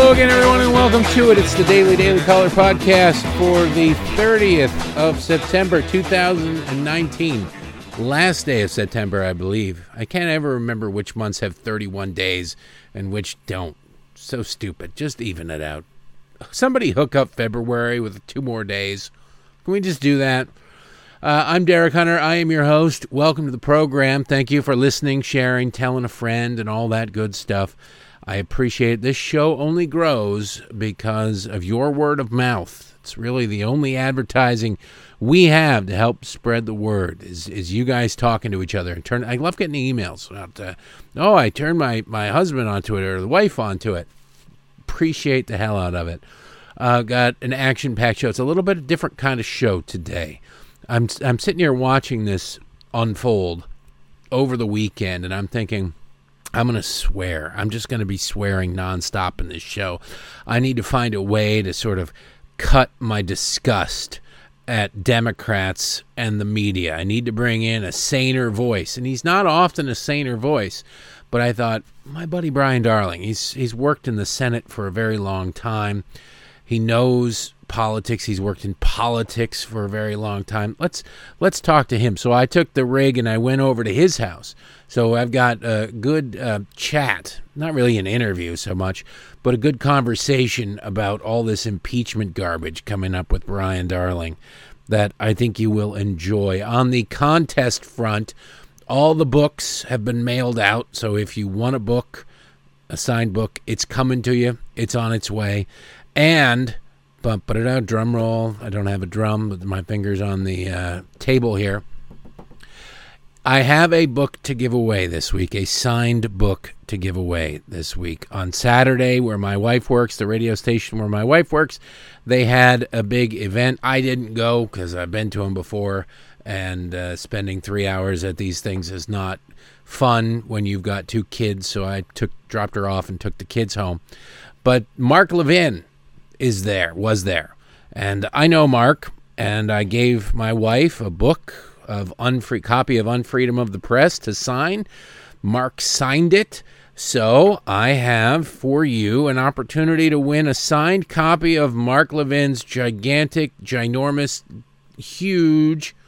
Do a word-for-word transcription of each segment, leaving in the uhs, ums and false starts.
Hello again, everyone, and welcome to it. It's the Daily Daily Caller podcast for the thirtieth of September, two thousand nineteen. Last day of September, I believe. I can't ever remember which months have thirty-one days and which don't. So stupid. Just even it out. Somebody hook up February with two more days. Can we just do that? Uh, I'm Derek Hunter. I am your host. Welcome to the program. Thank you for listening, sharing, telling a friend, and all that good stuff. I appreciate it. This show only grows because of your word of mouth. It's really the only advertising we have to help spread the word is, is you guys talking to each other. And turn. I love getting emails about, uh, oh, I turned my, my husband onto it or the wife onto it. Appreciate the hell out of it. Uh, got an action-packed show. It's a little bit of different kind of show today. I'm I'm sitting here watching this unfold over the weekend, and I'm thinking, I'm going to swear. I'm just going to be swearing nonstop in this show. I need to find a way to sort of cut my disgust at Democrats and the media. I need to bring in a saner voice, and he's not often a saner voice, but I thought, my buddy Brian Darling, he's he's worked in the Senate for a very long time. He knows politics. He's worked in politics for a very long time. Let's let's talk to him. So I took the rig and I went over to his house. So I've got a good uh, chat, not really an interview so much, but a good conversation about all this impeachment garbage coming up with Brian Darling that I think you will enjoy. On the contest front, all the books have been mailed out. So if you want a book, a signed book, it's coming to you. It's on its way. And, bump, but it out, drum roll. I don't have a drum, but my finger's on the uh, table here. I have a book to give away this week, a signed book to give away this week. On Saturday, where my wife works, the radio station where my wife works, they had a big event. I didn't go because I've been to them before, and uh, spending three hours at these things is not fun when you've got two kids, so I took dropped her off and took the kids home. But Mark Levin is there, was there. And I know Mark, and I gave my wife a book of unfree copy of Unfreedom of the Press to sign. Mark signed it. So I have for you an opportunity to win a signed copy of Mark Levin's gigantic, ginormous, huge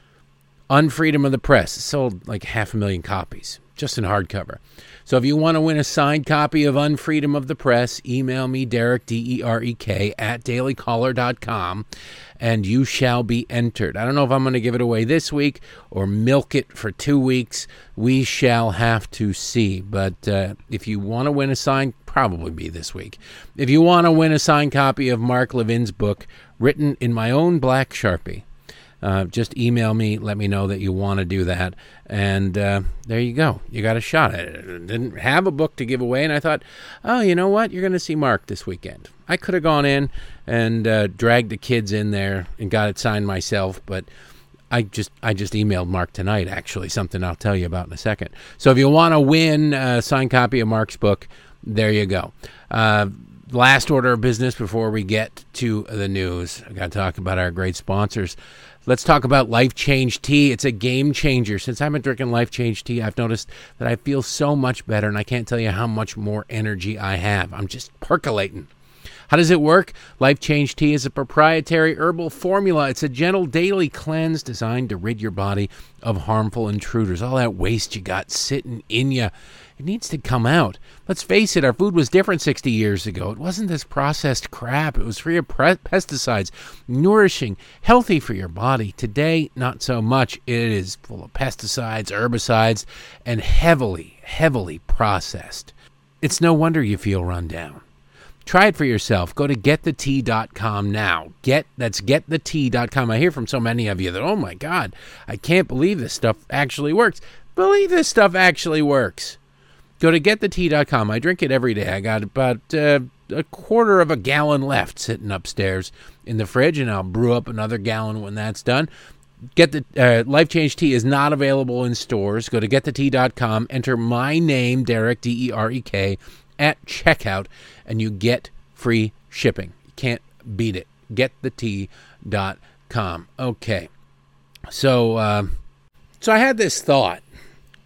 Unfreedom of the Press. It sold like half a million copies, just in hardcover. So if you want to win a signed copy of Unfreedom of the Press, email me, Derek, D E R E K, at daily caller dot com, and you shall be entered. I don't know if I'm going to give it away this week or milk it for two weeks. We shall have to see. But uh, if you want to win a signed, probably be this week. If you want to win a signed copy of Mark Levin's book, written in my own black Sharpie, Uh, just email me, let me know that you want to do that, and uh, there you go. You got a shot at it. I didn't have a book to give away, and I thought, oh, you know what? You're going to see Mark this weekend. I could have gone in and uh, dragged the kids in there and got it signed myself, but I just I just emailed Mark tonight, actually, something I'll tell you about in a second. So if you want to win a signed copy of Mark's book, there you go. Uh, last order of business before we get to the news. I got to talk about our great sponsors. Let's talk about Life Change Tea. It's a game changer. Since I've been drinking Life Change Tea, I've noticed that I feel so much better, and I can't tell you how much more energy I have. I'm just percolating. How does it work? Life Change Tea is a proprietary herbal formula. It's a gentle daily cleanse designed to rid your body of harmful intruders. All that waste you got sitting in you, it needs to come out. Let's face it, our food was different sixty years ago. It wasn't this processed crap. It was free of pre- pesticides, nourishing, healthy for your body. Today, not so much. It is full of pesticides, herbicides, and heavily, heavily processed. It's no wonder you feel run down. Try it for yourself. Go to get the tea dot com now. Get that's get the tea dot com. I hear from so many of you that, oh my God, I can't believe this stuff actually works. Believe this stuff actually works. Go to get the tea dot com. I drink it every day. I got about uh, a quarter of a gallon left sitting upstairs in the fridge, and I'll brew up another gallon when that's done. Get the uh, Life Change Tea is not available in stores. Go to get the tea dot com. Enter my name, Derek, D E R E K, at checkout, and you get free shipping. You can't beat it. get the tea dot com. Okay. So, uh, so I had this thought.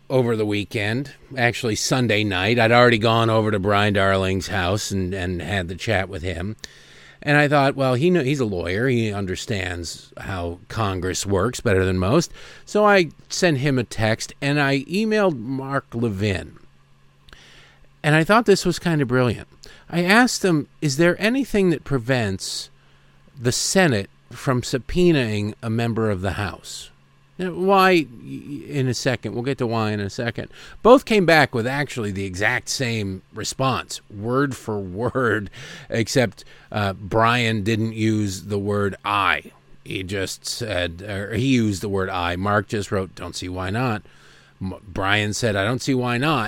over the weekend, actually Sunday night. I'd already gone over to Brian Darling's house and, and had the chat with him. And I thought, well, he know, he's a lawyer. He understands how Congress works better than most. So I sent him a text, and I emailed Mark Levin. And I thought this was kind of brilliant. I asked him, is there anything that prevents the Senate from subpoenaing a member of the House? Now, why, in a second. We'll get to why in a second. Both came back with actually the exact same response, word for word, except uh, Brian didn't use the word I. He just said, or he used the word I. Mark just wrote, don't see why not. M- Brian said, I don't see why not.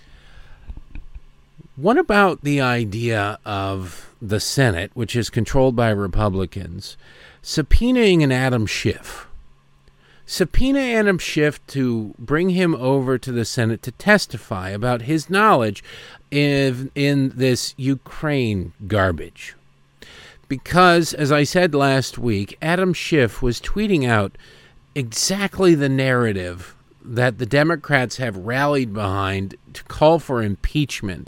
What about the idea of the Senate, which is controlled by Republicans, subpoenaing an Adam Schiff? Subpoena Adam Schiff to bring him over to the Senate to testify about his knowledge in, in this Ukraine garbage. Because, as I said last week, Adam Schiff was tweeting out exactly the narrative that the Democrats have rallied behind to call for impeachment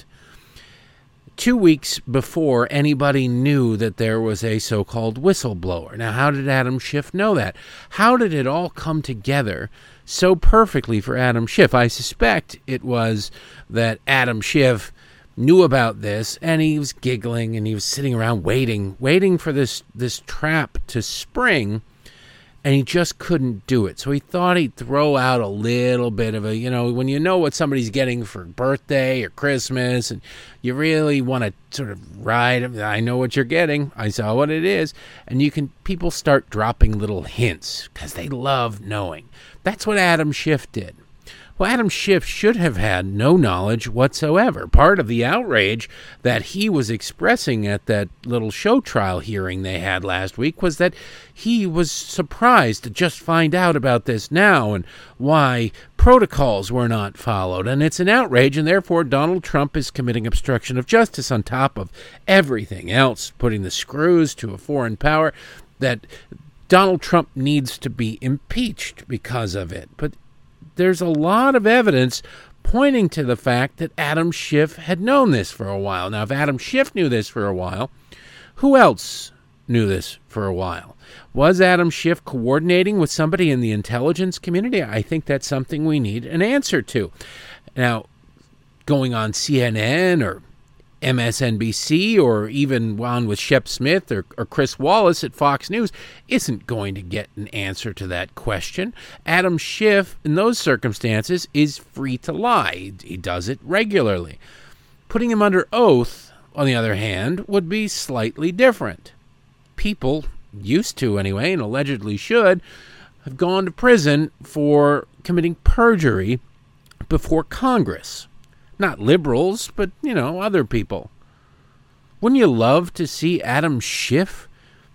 two weeks before anybody knew that there was a so-called whistleblower. Now, how did Adam Schiff know that? How did it all come together so perfectly for Adam Schiff? I suspect it was that Adam Schiff knew about this, and he was giggling, and he was sitting around waiting, waiting for this, this trap to spring, and he just couldn't do it. So he thought he'd throw out a little bit of a, you know, when you know what somebody's getting for birthday or Christmas, and you really want to sort of ride, I know what you're getting, I saw what it is, and you can, people start dropping little hints, because they love knowing. That's what Adam Schiff did. Well, Adam Schiff should have had no knowledge whatsoever. Part of the outrage that he was expressing at that little show trial hearing they had last week was that he was surprised to just find out about this now and why protocols were not followed. And it's an outrage, and therefore Donald Trump is committing obstruction of justice on top of everything else, putting the screws to a foreign power, that Donald Trump needs to be impeached because of it. But there's a lot of evidence pointing to the fact that Adam Schiff had known this for a while. Now, if Adam Schiff knew this for a while, who else knew this for a while? Was Adam Schiff coordinating with somebody in the intelligence community? I think that's something we need an answer to. Now, going on C N N or M S N B C or even on with Shep Smith or, or Chris Wallace at Fox News isn't going to get an answer to that question. Adam Schiff, in those circumstances, is free to lie. He, he does it regularly. Putting him under oath, on the other hand, would be slightly different. People, used to anyway, and allegedly should, have gone to prison for committing perjury before Congress. Not liberals, but, you know, other people. Wouldn't you love to see Adam Schiff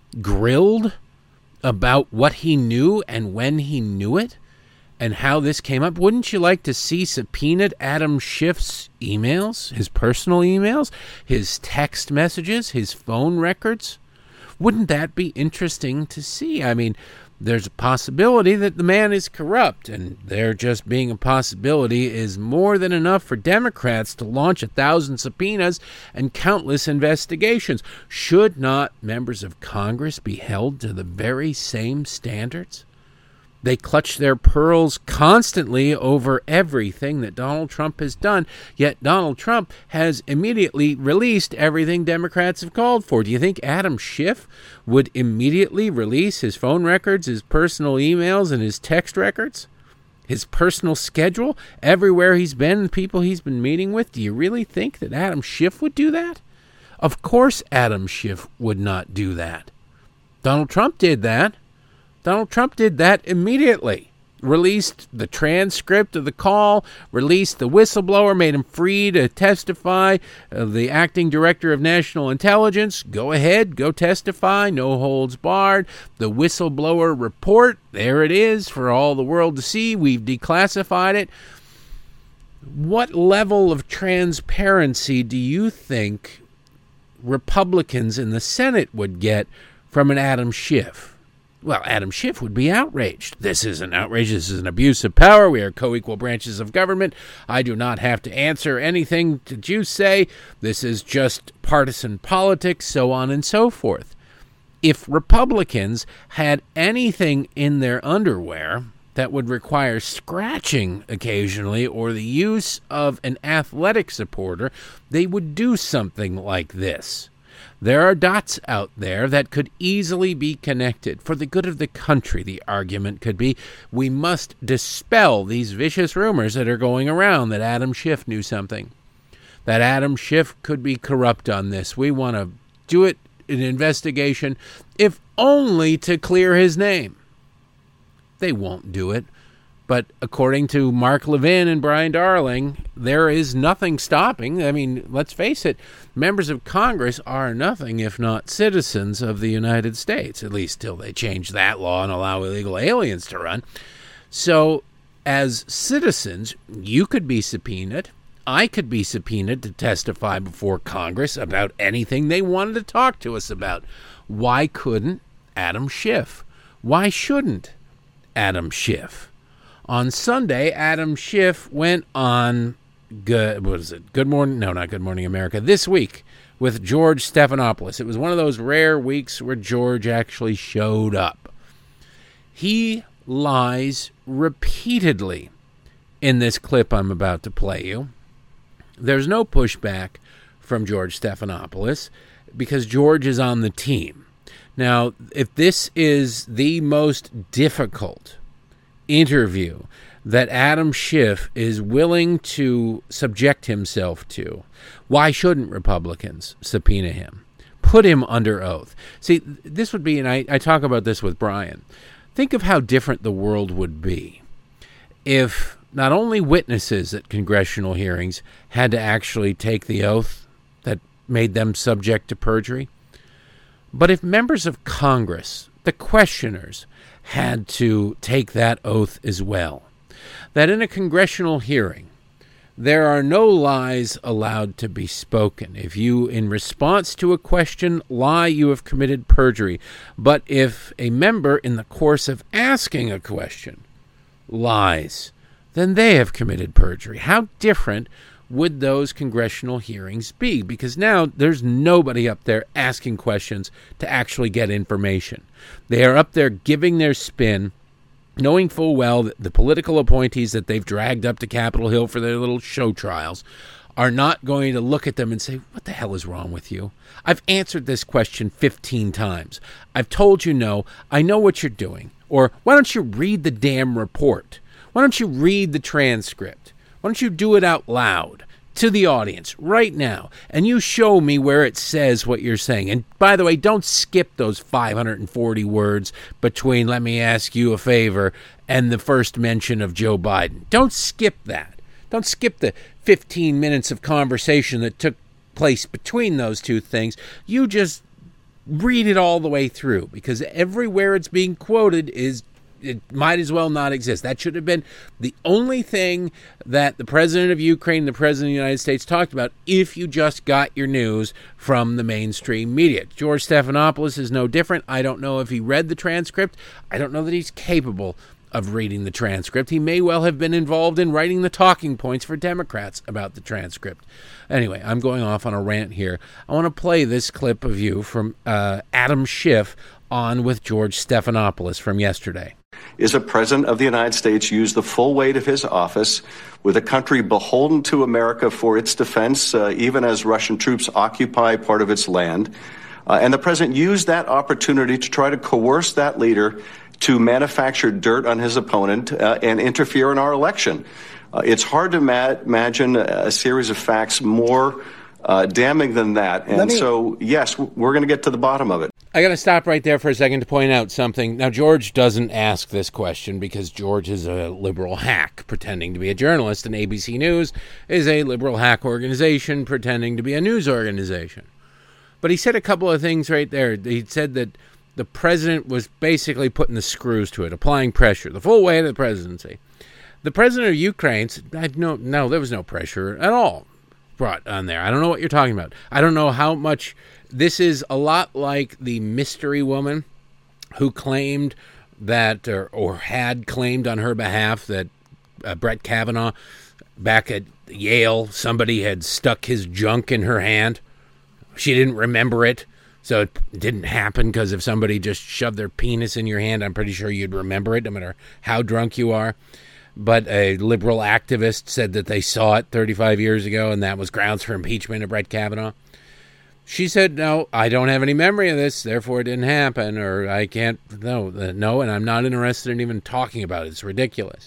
grilled about what he knew and when he knew it and how this came up? Wouldn't you like to see subpoenaed Adam Schiff's emails, his personal emails, his text messages, his phone records? Wouldn't that be interesting to see? I mean, there's a possibility that the man is corrupt, and there just being a possibility is more than enough for Democrats to launch a thousand subpoenas and countless investigations. Should not members of Congress be held to the very same standards? They clutch their pearls constantly over everything that Donald Trump has done, yet Donald Trump has immediately released everything Democrats have called for. Do you think Adam Schiff would immediately release his phone records, his personal emails, and his text records? His personal schedule, everywhere he's been, the people he's been meeting with? Do you really think that Adam Schiff would do that? Of course Adam Schiff would not do that. Donald Trump did that. Donald Trump did that immediately. Released the transcript of the call, released the whistleblower, made him free to testify. Uh, the acting director of national intelligence, go ahead, go testify, no holds barred. The whistleblower report, there it is for all the world to see. We've declassified it. What level of transparency do you think Republicans in the Senate would get from an Adam Schiff? Well, Adam Schiff would be outraged. This isn't outrage. This is an abuse of power. We are co-equal branches of government. I do not have to answer anything that you say. This is just partisan politics, so on and so forth. If Republicans had anything in their underwear that would require scratching occasionally or the use of an athletic supporter, they would do something like this. There are dots out there that could easily be connected. For the good of the country, the argument could be, we must dispel these vicious rumors that are going around that Adam Schiff knew something, that Adam Schiff could be corrupt on this. We want to do it, an investigation, if only to clear his name. They won't do it. But according to Mark Levin and Brian Darling, there is nothing stopping. I mean, let's face it, members of Congress are nothing if not citizens of the United States, at least till they change that law and allow illegal aliens to run. So as citizens, you could be subpoenaed. I could be subpoenaed to testify before Congress about anything they wanted to talk to us about. Why couldn't Adam Schiff? Why shouldn't Adam Schiff? On Sunday, Adam Schiff went on, good, what is it, Good Morning, no, not Good Morning America, This Week with George Stephanopoulos. It was one of those rare weeks where George actually showed up. He lies repeatedly in this clip I'm about to play you. There's no pushback from George Stephanopoulos because George is on the team. Now, if this is the most difficult interview that Adam Schiff is willing to subject himself to, why shouldn't Republicans subpoena him? Put him under oath. See, this would be, and I, I talk about this with Brian, think of how different the world would be if not only witnesses at congressional hearings had to actually take the oath that made them subject to perjury, but if members of Congress, the questioners, had to take that oath as well. That in a congressional hearing, there are no lies allowed to be spoken. If you, in response to a question, lie, you have committed perjury. But if a member, in the course of asking a question, lies, then they have committed perjury. How different would those congressional hearings be? Because now there's nobody up there asking questions to actually get information. They are up there giving their spin, knowing full well that the political appointees that they've dragged up to Capitol Hill for their little show trials are not going to look at them and say, what the hell is wrong with you? I've answered this question fifteen times. I've told you no. I know what you're doing. Or why don't you read the damn report? Why don't you read the transcript? Why don't you do it out loud to the audience right now, and you show me where it says what you're saying. And by the way, don't skip those five hundred forty words between "let me ask you a favor" and the first mention of Joe Biden. Don't skip that. Don't skip the fifteen minutes of conversation that took place between those two things. You just read it all the way through, because everywhere it's being quoted is it might as well not exist. That should have been the only thing that the president of Ukraine, the president of the United States talked about if you just got your news from the mainstream media. George Stephanopoulos is no different. I don't know if he read the transcript. I don't know that he's capable of reading the transcript. He may well have been involved in writing the talking points for Democrats about the transcript. Anyway, I'm going off on a rant here. I want to play this clip of you from uh, Adam Schiff on with George Stephanopoulos from yesterday. Is a president of the United States use the full weight of his office with a country beholden to America for its defense, uh, even as Russian troops occupy part of its land. Uh, and the president used that opportunity to try to coerce that leader to manufacture dirt on his opponent uh, and interfere in our election. Uh, it's hard to ma- imagine a series of facts more uh, damning than that. And me- so, yes, we're going to get to the bottom of it. I got to stop right there for a second to point out something. Now, George doesn't ask this question because George is a liberal hack pretending to be a journalist, and A B C News is a liberal hack organization pretending to be a news organization. But he said a couple of things right there. He said that the president was basically putting the screws to it, applying pressure, the full weight of the presidency. The president of Ukraine said, I no, no, there was no pressure at all brought on there. I don't know what you're talking about. I don't know how much. This is a lot like the mystery woman who claimed that, or, or had claimed on her behalf that uh, Brett Kavanaugh, back at Yale, somebody had stuck his junk in her hand. She didn't remember it, so it didn't happen, because if somebody just shoved their penis in your hand, I'm pretty sure you'd remember it, no matter how drunk you are. But a liberal activist said that they saw it thirty-five years ago, and that was grounds for impeachment of Brett Kavanaugh. She said, no, I don't have any memory of this, therefore it didn't happen, or I can't, no, no, and I'm not interested in even talking about it. It's ridiculous.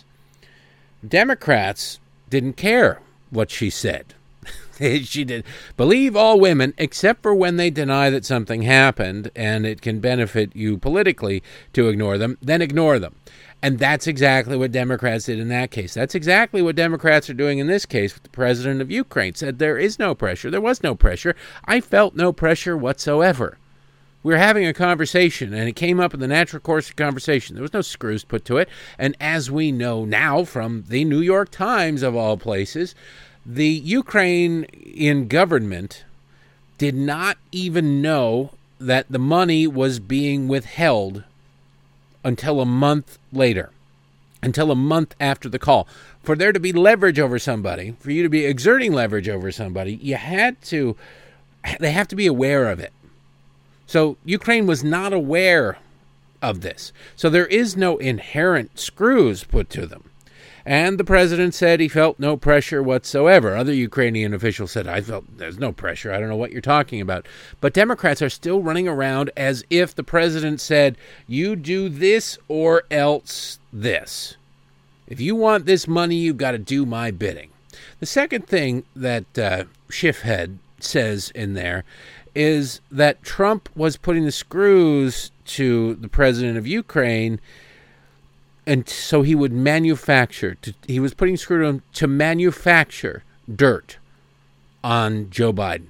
Democrats didn't care what she said. She did believe all women, except for when they deny that something happened and it can benefit you politically to ignore them, then ignore them. And that's exactly what Democrats did in that case. That's exactly what Democrats are doing in this case with the president of Ukraine. Said there is no pressure. There was no pressure. I felt no pressure whatsoever. We were having a conversation, and it came up in the natural course of conversation. There was no screws put to it. And as we know now from the New York Times, of all places, the Ukrainian government did not even know that the money was being withheld until a month later, until a month after the call. For there to be leverage over somebody, for you to be exerting leverage over somebody, you had to, they have to be aware of it. So Ukraine was not aware of this. So there is no inherent screws put to them. And the president said he felt no pressure whatsoever. Other Ukrainian officials said, I felt there's no pressure. I don't know what you're talking about. But Democrats are still running around as if the president said, you do this or else this. If you want this money, you've got to do my bidding. The second thing that uh, Schiffhead says in there is that Trump was putting the screws to the president of Ukraine, and so he would manufacture, to, he was putting screw to him to manufacture dirt on Joe Biden.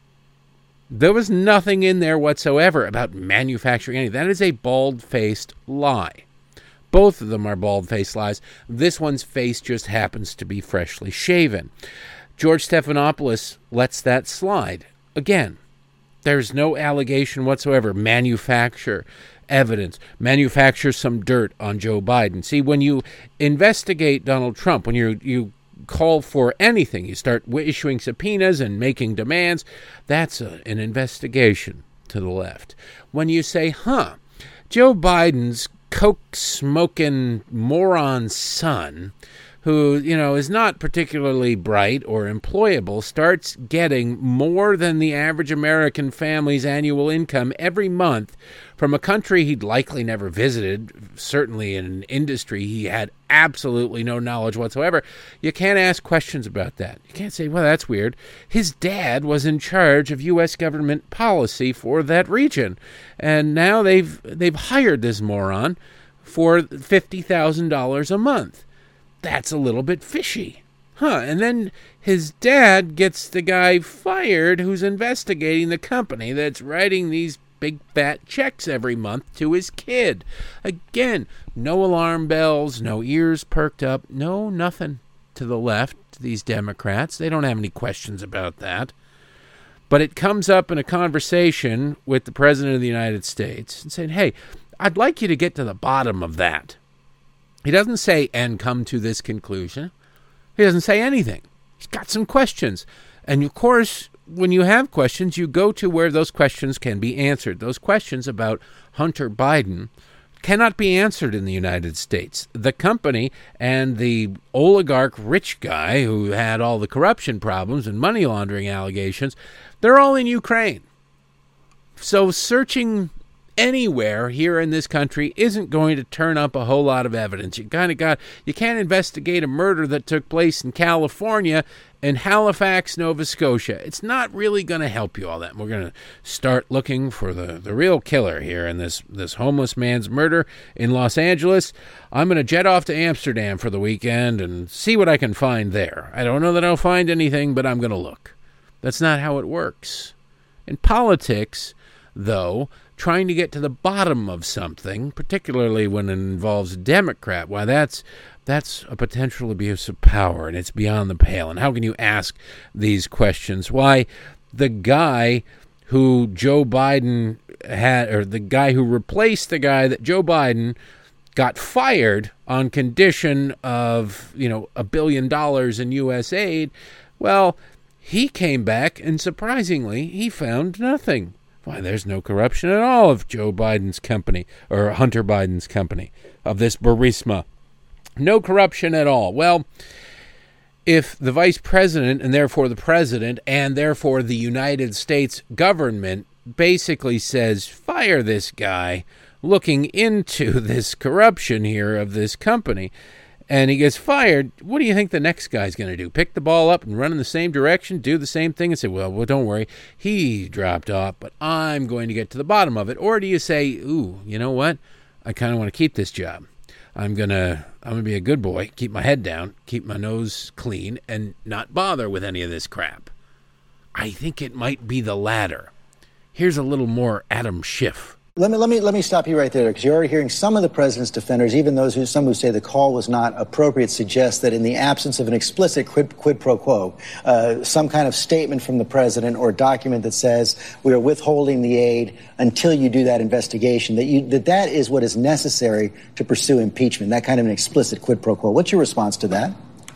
There was nothing in there whatsoever about manufacturing anything. That is a bald-faced lie. Both of them are bald-faced lies. This one's face just happens to be freshly shaven. George Stephanopoulos lets that slide. Again, there's no allegation whatsoever. Manufacture evidence, manufacture some dirt on Joe Biden. See, when you investigate Donald Trump, when you you call for anything, you start issuing subpoenas and making demands, that's a, an investigation to the left. When you say, huh, Joe Biden's coke-smoking moron son, who, you know, is not particularly bright or employable, starts getting more than the average American family's annual income every month from a country he'd likely never visited, certainly in an industry he had absolutely no knowledge whatsoever. You can't ask questions about that. You can't say, well, that's weird. His dad was in charge of U S government policy for that region, and now they've they've hired this moron for fifty thousand dollars a month. That's a little bit fishy. Huh, and then his dad gets the guy fired who's investigating the company that's writing these big fat checks every month to his kid. Again, no alarm bells, no ears perked up, no nothing to the left, to these Democrats. They don't have any questions about that. But it comes up in a conversation with the President of the United States and saying, hey, I'd like you to get to the bottom of that. He doesn't say, and come to this conclusion. He doesn't say anything. He's got some questions. And, of course, when you have questions, you go to where those questions can be answered. Those questions about Hunter Biden cannot be answered in the United States. The company and the oligarch rich guy who had all the corruption problems and money laundering allegations, they're all in Ukraine. So searching anywhere here in this country isn't going to turn up a whole lot of evidence. You kind of got, you can't investigate a murder that took place in California and Halifax, Nova Scotia. It's not really going to help you all that. We're going to start looking for the, the real killer here in this, this homeless man's murder in Los Angeles. I'm going to jet off to Amsterdam for the weekend and see what I can find there. I don't know that I'll find anything, but I'm going to look. That's not how it works. In politics, though, trying to get to the bottom of something, particularly when it involves a Democrat, why that's that's a potential abuse of power, and it's beyond the pale. And how can you ask these questions? Why, the guy who Joe Biden had, or the guy who replaced the guy that Joe Biden got fired on condition of, you know, a billion dollars in U S aid. Well, he came back and surprisingly, he found nothing. Why, there's no corruption at all of Joe Biden's company, or Hunter Biden's company, of this Burisma. No corruption at all. Well, if the vice president, and therefore the president, and therefore the United States government basically says, fire this guy, looking into this corruption here of this company, and he gets fired, what do you think the next guy's going to do? Pick the ball up and run in the same direction, do the same thing, and say, well, well, don't worry, he dropped off, but I'm going to get to the bottom of it? Or do you say, ooh, you know what? I kind of want to keep this job. I'm going to I'm gonna be a good boy, keep my head down, keep my nose clean, and not bother with any of this crap. I think it might be the latter. Here's a little more Adam Schiff. Let me let me let me stop you right there, because you're already hearing some of the president's defenders, even those who some who say the call was not appropriate, suggest that in the absence of an explicit quid, quid pro quo, uh, some kind of statement from the president or document that says we are withholding the aid until you do that investigation, that you that that is what is necessary to pursue impeachment. That kind of an explicit quid pro quo. What's your response to that?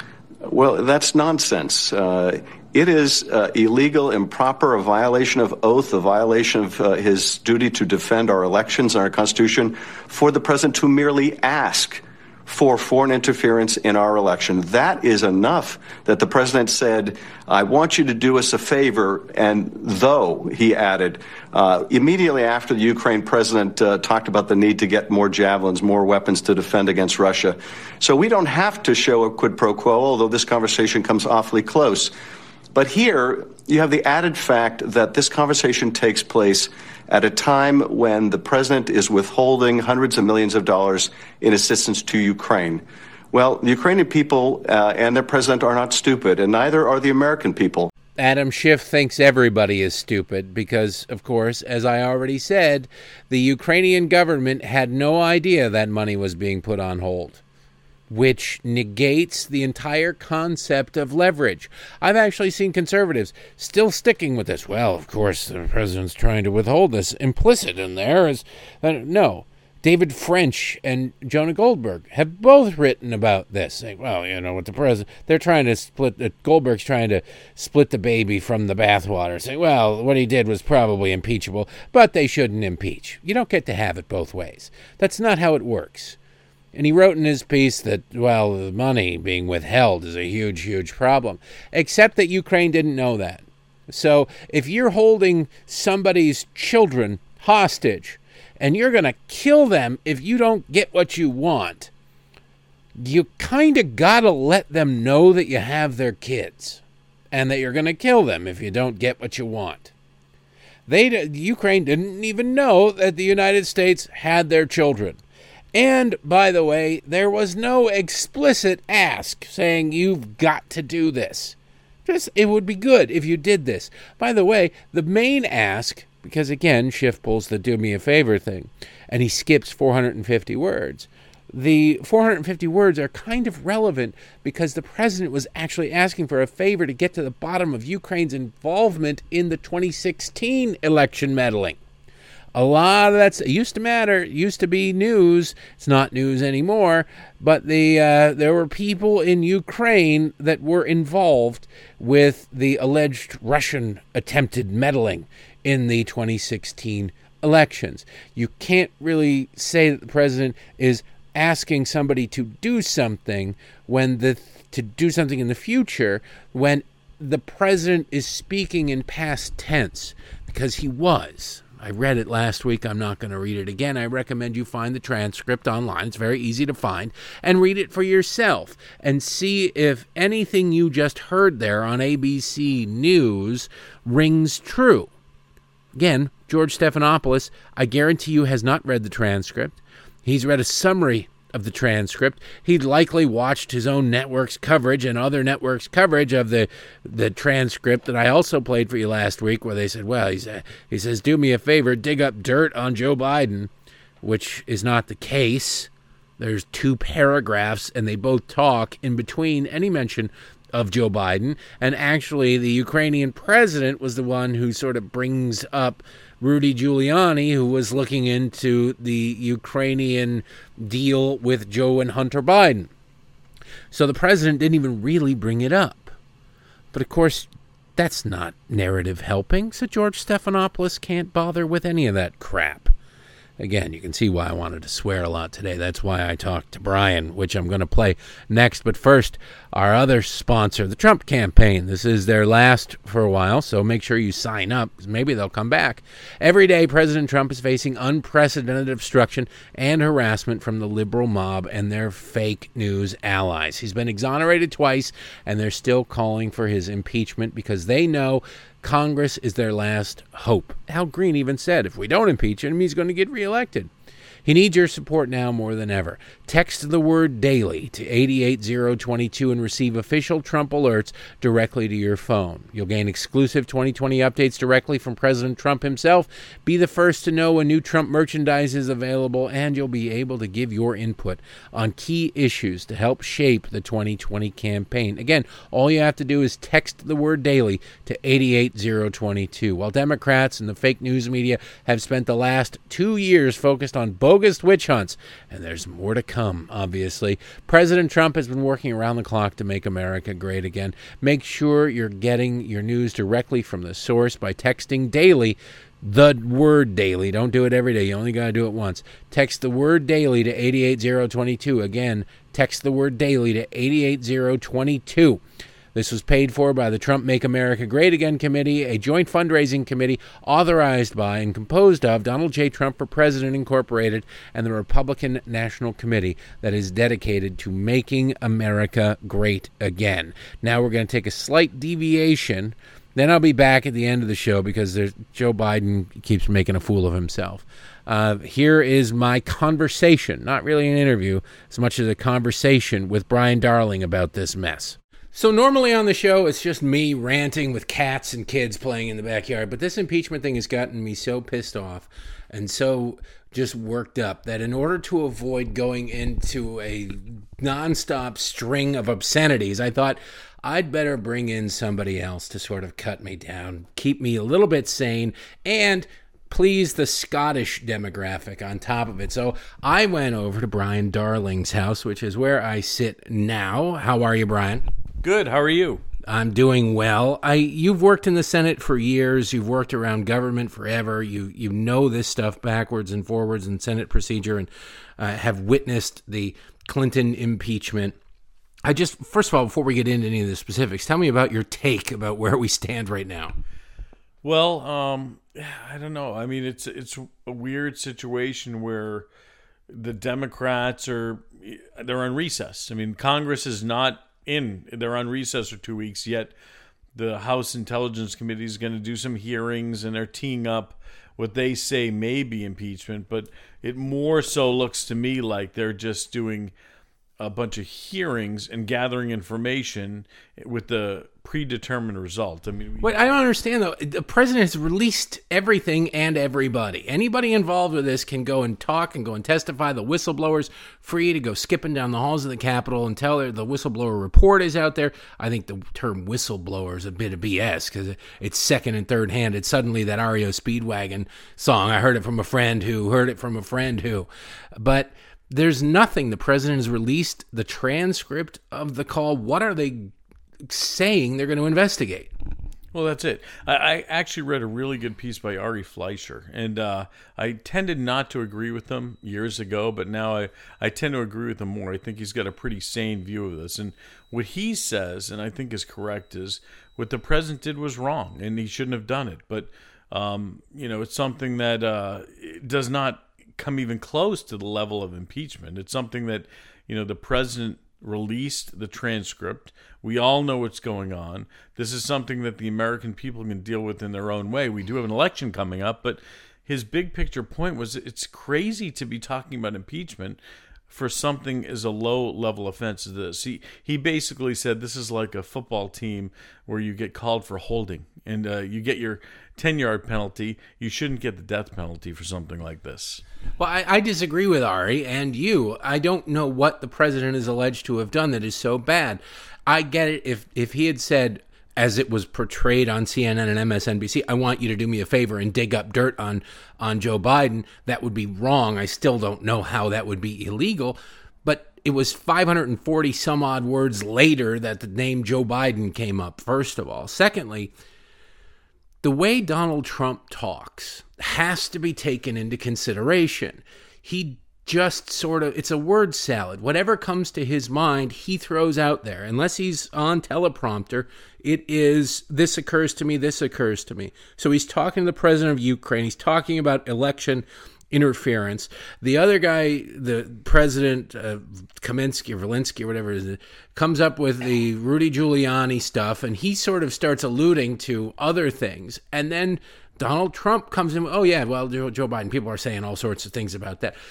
Well, that's nonsense. Uh, it is uh, illegal, improper, a violation of oath, a violation of uh, his duty to defend our elections and our Constitution for the president to merely ask for foreign interference in our election. That is enough that the president said, I want you to do us a favor. And though, he added, uh, immediately after the Ukraine president uh, talked about the need to get more javelins, more weapons to defend against Russia. So we don't have to show a quid pro quo, although this conversation comes awfully close. But here, you have the added fact that this conversation takes place at a time when the president is withholding hundreds of millions of dollars in assistance to Ukraine. Well, the Ukrainian people uh, and their president are not stupid, and neither are the American people. Adam Schiff thinks everybody is stupid because, of course, as I already said, the Ukrainian government had no idea that money was being put on hold, which negates the entire concept of leverage. I've actually seen conservatives still sticking with this. Well, of course, the president's trying to withhold this. Implicit in there is that, no. David French and Jonah Goldberg have both written about this, saying, well, you know, what the president, they're trying to split, uh, Goldberg's trying to split the baby from the bathwater, saying, well, what he did was probably impeachable, but they shouldn't impeach. You don't get to have it both ways. That's not how it works. And he wrote in his piece that, well, the money being withheld is a huge, huge problem, except that Ukraine didn't know that. So if you're holding somebody's children hostage and you're going to kill them if you don't get what you want, you kind of got to let them know that you have their kids and that you're going to kill them if you don't get what you want. They, Ukraine didn't even know that the United States had their children. And, by the way, there was no explicit ask saying you've got to do this. Just, it would be good if you did this. By the way, the main ask, because again, Schiff pulls the do me a favor thing, and he skips four hundred fifty words. The four hundred fifty words are kind of relevant because the president was actually asking for a favor to get to the bottom of Ukraine's involvement in the twenty sixteen election meddling. A lot of that used to matter, used to be news. It's not news anymore. But the uh, there were people in Ukraine that were involved with the alleged Russian attempted meddling in the twenty sixteen elections. You can't really say that the president is asking somebody to do something when the to do something in the future when the president is speaking in past tense, because he was. I read it last week. I'm not going to read it again. I recommend you find the transcript online. It's very easy to find. And read it for yourself and see if anything you just heard there on A B C News rings true. Again, George Stephanopoulos, I guarantee you, has not read the transcript. He's read a summary of the transcript. He'd likely watched his own network's coverage and other networks' coverage of the the transcript that I also played for you last week, where they said, well, he's, uh, he says, do me a favor, dig up dirt on Joe Biden, which is not the case. There's two paragraphs, and they both talk in between any mention of Joe Biden. And actually, the Ukrainian president was the one who sort of brings up Rudy Giuliani, who was looking into the Ukrainian deal with Joe and Hunter Biden. So the president didn't even really bring it up. But of course, that's not narrative helping, so George Stephanopoulos can't bother with any of that crap. Again, you can see why I wanted to swear a lot today. That's why I talked to Brian, which I'm going to play next. But first, our other sponsor, the Trump campaign. This is their last for a while, so make sure you sign up, because maybe they'll come back. Every day, President Trump is facing unprecedented obstruction and harassment from the liberal mob and their fake news allies. He's been exonerated twice, and they're still calling for his impeachment because they know Congress is their last hope. Al Green even said, if we don't impeach him, he's going to get reelected. He needs your support now more than ever. Text the word DAILY to eight eight zero two two and receive official Trump alerts directly to your phone. You'll gain exclusive twenty twenty updates directly from President Trump himself. Be the first to know when new Trump merchandise is available, and you'll be able to give your input on key issues to help shape the twenty twenty campaign. Again, all you have to do is text the word DAILY to eight eight zero two two. While Democrats and the fake news media have spent the last two years focused on bogus witch hunts, and there's more to come, obviously, President Trump has been working around the clock to make America great again. Make sure you're getting your news directly from the source by texting DAILY, the word DAILY. Don't do it every day. You only got to do it once. Text the word DAILY to eight eight zero two two. Again, text the word DAILY to eight eight zero two two. This was paid for by the Trump Make America Great Again Committee, a joint fundraising committee authorized by and composed of Donald J. Trump for President Incorporated and the Republican National Committee that is dedicated to making America great again. Now we're going to take a slight deviation. Then I'll be back at the end of the show because there's, Joe Biden keeps making a fool of himself. Uh, here is my conversation, not really an interview, as much as a conversation with Brian Darling about this mess. So normally on the show, it's just me ranting with cats and kids playing in the backyard. But this impeachment thing has gotten me so pissed off and so just worked up that in order to avoid going into a nonstop string of obscenities, I thought I'd better bring in somebody else to sort of cut me down, keep me a little bit sane, and please the Scottish demographic on top of it. So I went over to Brian Darling's house, which is where I sit now. How are you, Brian? Good. How are you? I'm doing well. I you've worked in the Senate for years. You've worked around government forever. You you know this stuff backwards and forwards in Senate procedure, and uh, have witnessed the Clinton impeachment. I just, first of all, before we get into any of the specifics, tell me about your take about where we stand right now. Well, um, I don't know. I mean, it's it's a weird situation where the Democrats are they're on recess. I mean, Congress is not in. They're on recess for two weeks, yet the House Intelligence Committee is going to do some hearings, and they're teeing up what they say may be impeachment, but it more so looks to me like they're just doing a bunch of hearings and gathering information with the predetermined result. I mean, we, Wait, I don't understand though. The president has released everything and everybody. Anybody involved with this can go and talk and go and testify. The whistleblowers free to go skipping down the halls of the Capitol and tell her the whistleblower report is out there. I think the term whistleblower is a bit of B S because it's second and third hand. It's suddenly that R E O Speedwagon song. I heard it from a friend who heard it from a friend who, but there's nothing. The president has released the transcript of the call. What are they saying they're going to investigate? Well, that's it. I, I actually read a really good piece by Ari Fleischer, and uh, I tended not to agree with him years ago, but now I, I tend to agree with him more. I think he's got a pretty sane view of this. And what he says, and I think is correct, is what the president did was wrong, and he shouldn't have done it. But, um, you know, it's something that uh, does not come even close to the level of impeachment. It's something that, you know, the president released the transcript. We all know what's going on. This is something that the American people can deal with in their own way. We do have an election coming up, but his big picture point was it's crazy to be talking about impeachment for something as a low-level offense as this. He, he basically said this is like a football team where you get called for holding, and uh, you get your ten-yard penalty. You shouldn't get the death penalty for something like this. Well, I, I disagree with Ari and you. I don't know what the president is alleged to have done that is so bad. I get it if, if he had said, as it was portrayed on C N N and M S N B C, I want you to do me a favor and dig up dirt on, on Joe Biden, that would be wrong. I still don't know how that would be illegal. But it was five hundred forty some odd words later that the name Joe Biden came up, first of all. Secondly, the way Donald Trump talks has to be taken into consideration. He just sort of, it's a word salad. Whatever comes to his mind, he throws out there. Unless he's on teleprompter, it is, this occurs to me, this occurs to me. So he's talking to the president of Ukraine. He's talking about election interference. The other guy, the president, uh, Kaminsky or Valinsky or whatever it is, comes up with the Rudy Giuliani stuff, and he sort of starts alluding to other things. And then Donald Trump comes in, oh yeah, well, Joe, Joe Biden, people are saying all sorts of things about that.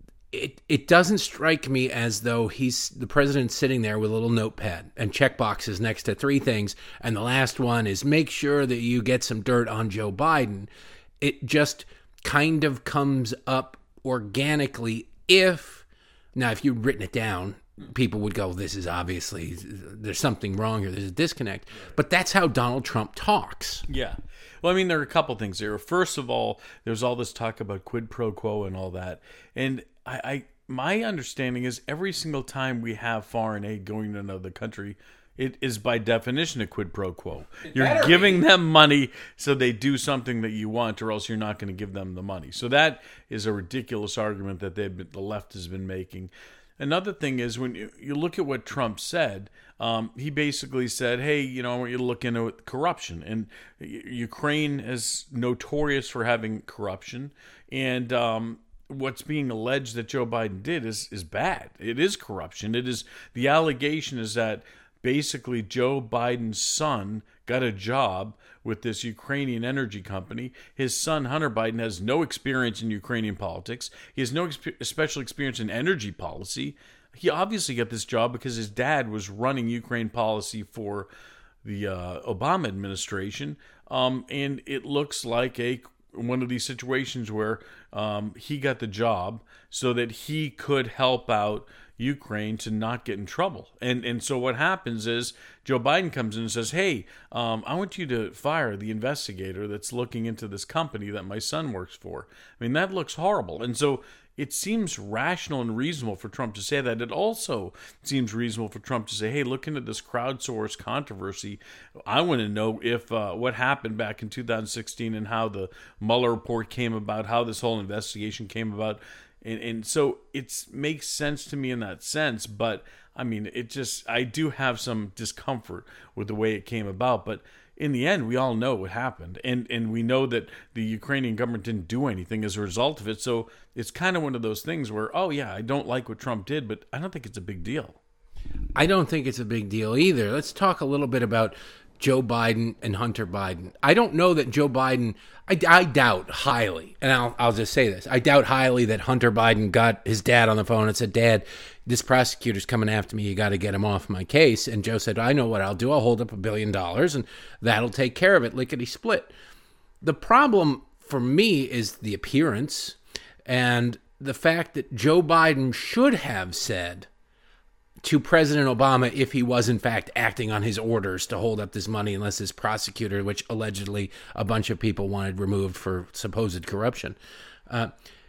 It it doesn't strike me as though he's the president sitting there with a little notepad and check boxes next to three things, and the last one is make sure that you get some dirt on Joe Biden. It just kind of comes up organically. If now, if you'd written it down, people would go, "This is obviously there's something wrong here. There's a disconnect." But that's how Donald Trump talks. Yeah. Well, I mean, there are a couple things here. First of all, there's all this talk about quid pro quo and all that, and I, I my understanding is every single time we have foreign aid going to another country, it is by definition a quid pro quo. You're giving them money so they do something that you want, or else you're not going to give them the money. So that is a ridiculous argument that they've been, the left has been making. Another thing is when you, you look at what Trump said, um, he basically said, hey, you know, I want you to look into corruption. And Ukraine is notorious for having corruption. And um, what's being alleged that Joe Biden did is, is bad. It is corruption. It is, the allegation is that basically Joe Biden's son got a job with this Ukrainian energy company. His son, Hunter Biden, has no experience in Ukrainian politics. He has no exp- special experience in energy policy. He obviously got this job because his dad was running Ukraine policy for the uh, Obama administration. Um, and it looks like a one of these situations where um, he got the job so that he could help out Ukraine to not get in trouble. And and so what happens is Joe Biden comes in and says, hey, um, I want you to fire the investigator that's looking into this company that my son works for. I mean, that looks horrible. And so it seems rational and reasonable for Trump to say that. It also seems reasonable for Trump to say, hey, look into this crowdsourced controversy. I want to know if uh, what happened back in two thousand sixteen and how the Mueller report came about, how this whole investigation came about. And, and so it makes sense to me in that sense, but I mean, it just, I do have some discomfort with the way it came about, but in the end, we all know what happened, and, and we know that the Ukrainian government didn't do anything as a result of it, so it's kind of one of those things where, oh yeah, I don't like what Trump did, but I don't think it's a big deal. I don't think it's a big deal either. Let's talk a little bit about Joe Biden and Hunter Biden. I don't know that Joe Biden, I, I doubt highly, and I'll, I'll just say this, I doubt highly that Hunter Biden got his dad on the phone and said, Dad, this prosecutor's coming after me, you got to get him off my case. And Joe said, I know what I'll do, I'll hold up a billion dollars and that'll take care of it, lickety split. The problem for me is the appearance and the fact that Joe Biden should have said to President Obama, if he was in fact acting on his orders to hold up this money, unless his prosecutor, which allegedly a bunch of people wanted removed for supposed corruption, uh,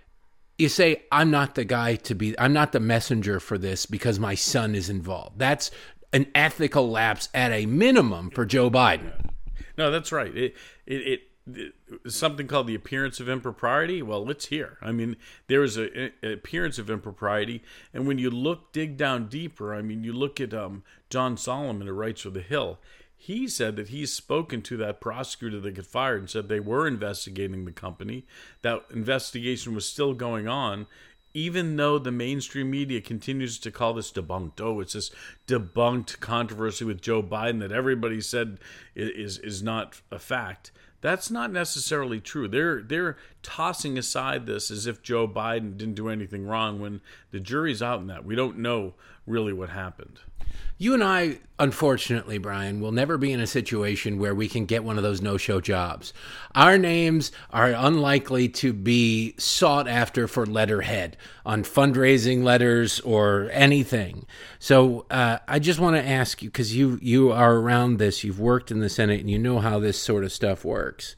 you say, I'm not the guy to be, I'm not the messenger for this because my son is involved. That's an ethical lapse at a minimum for Joe Biden. No, that's right. It, it, it, it something called the appearance of impropriety. Well, it's here. I mean, there is a, a appearance of impropriety, and when you look, dig down deeper. I mean, you look at um, John Solomon, who writes for The Hill. He said that he's spoken to that prosecutor that got fired and said they were investigating the company. That investigation was still going on, even though the mainstream media continues to call this debunked. Oh, it's this debunked controversy with Joe Biden that everybody said is is not a fact. That's not necessarily true. They're they're tossing aside this as if Joe Biden didn't do anything wrong when the jury's out in that. We don't know really what happened. You and I, unfortunately, Brian, will never be in a situation where we can get one of those no-show jobs. Our names are unlikely to be sought after for letterhead on fundraising letters or anything. So uh, I just want to ask you, because you, you are around this, you've worked in the Senate, and you know how this sort of stuff works.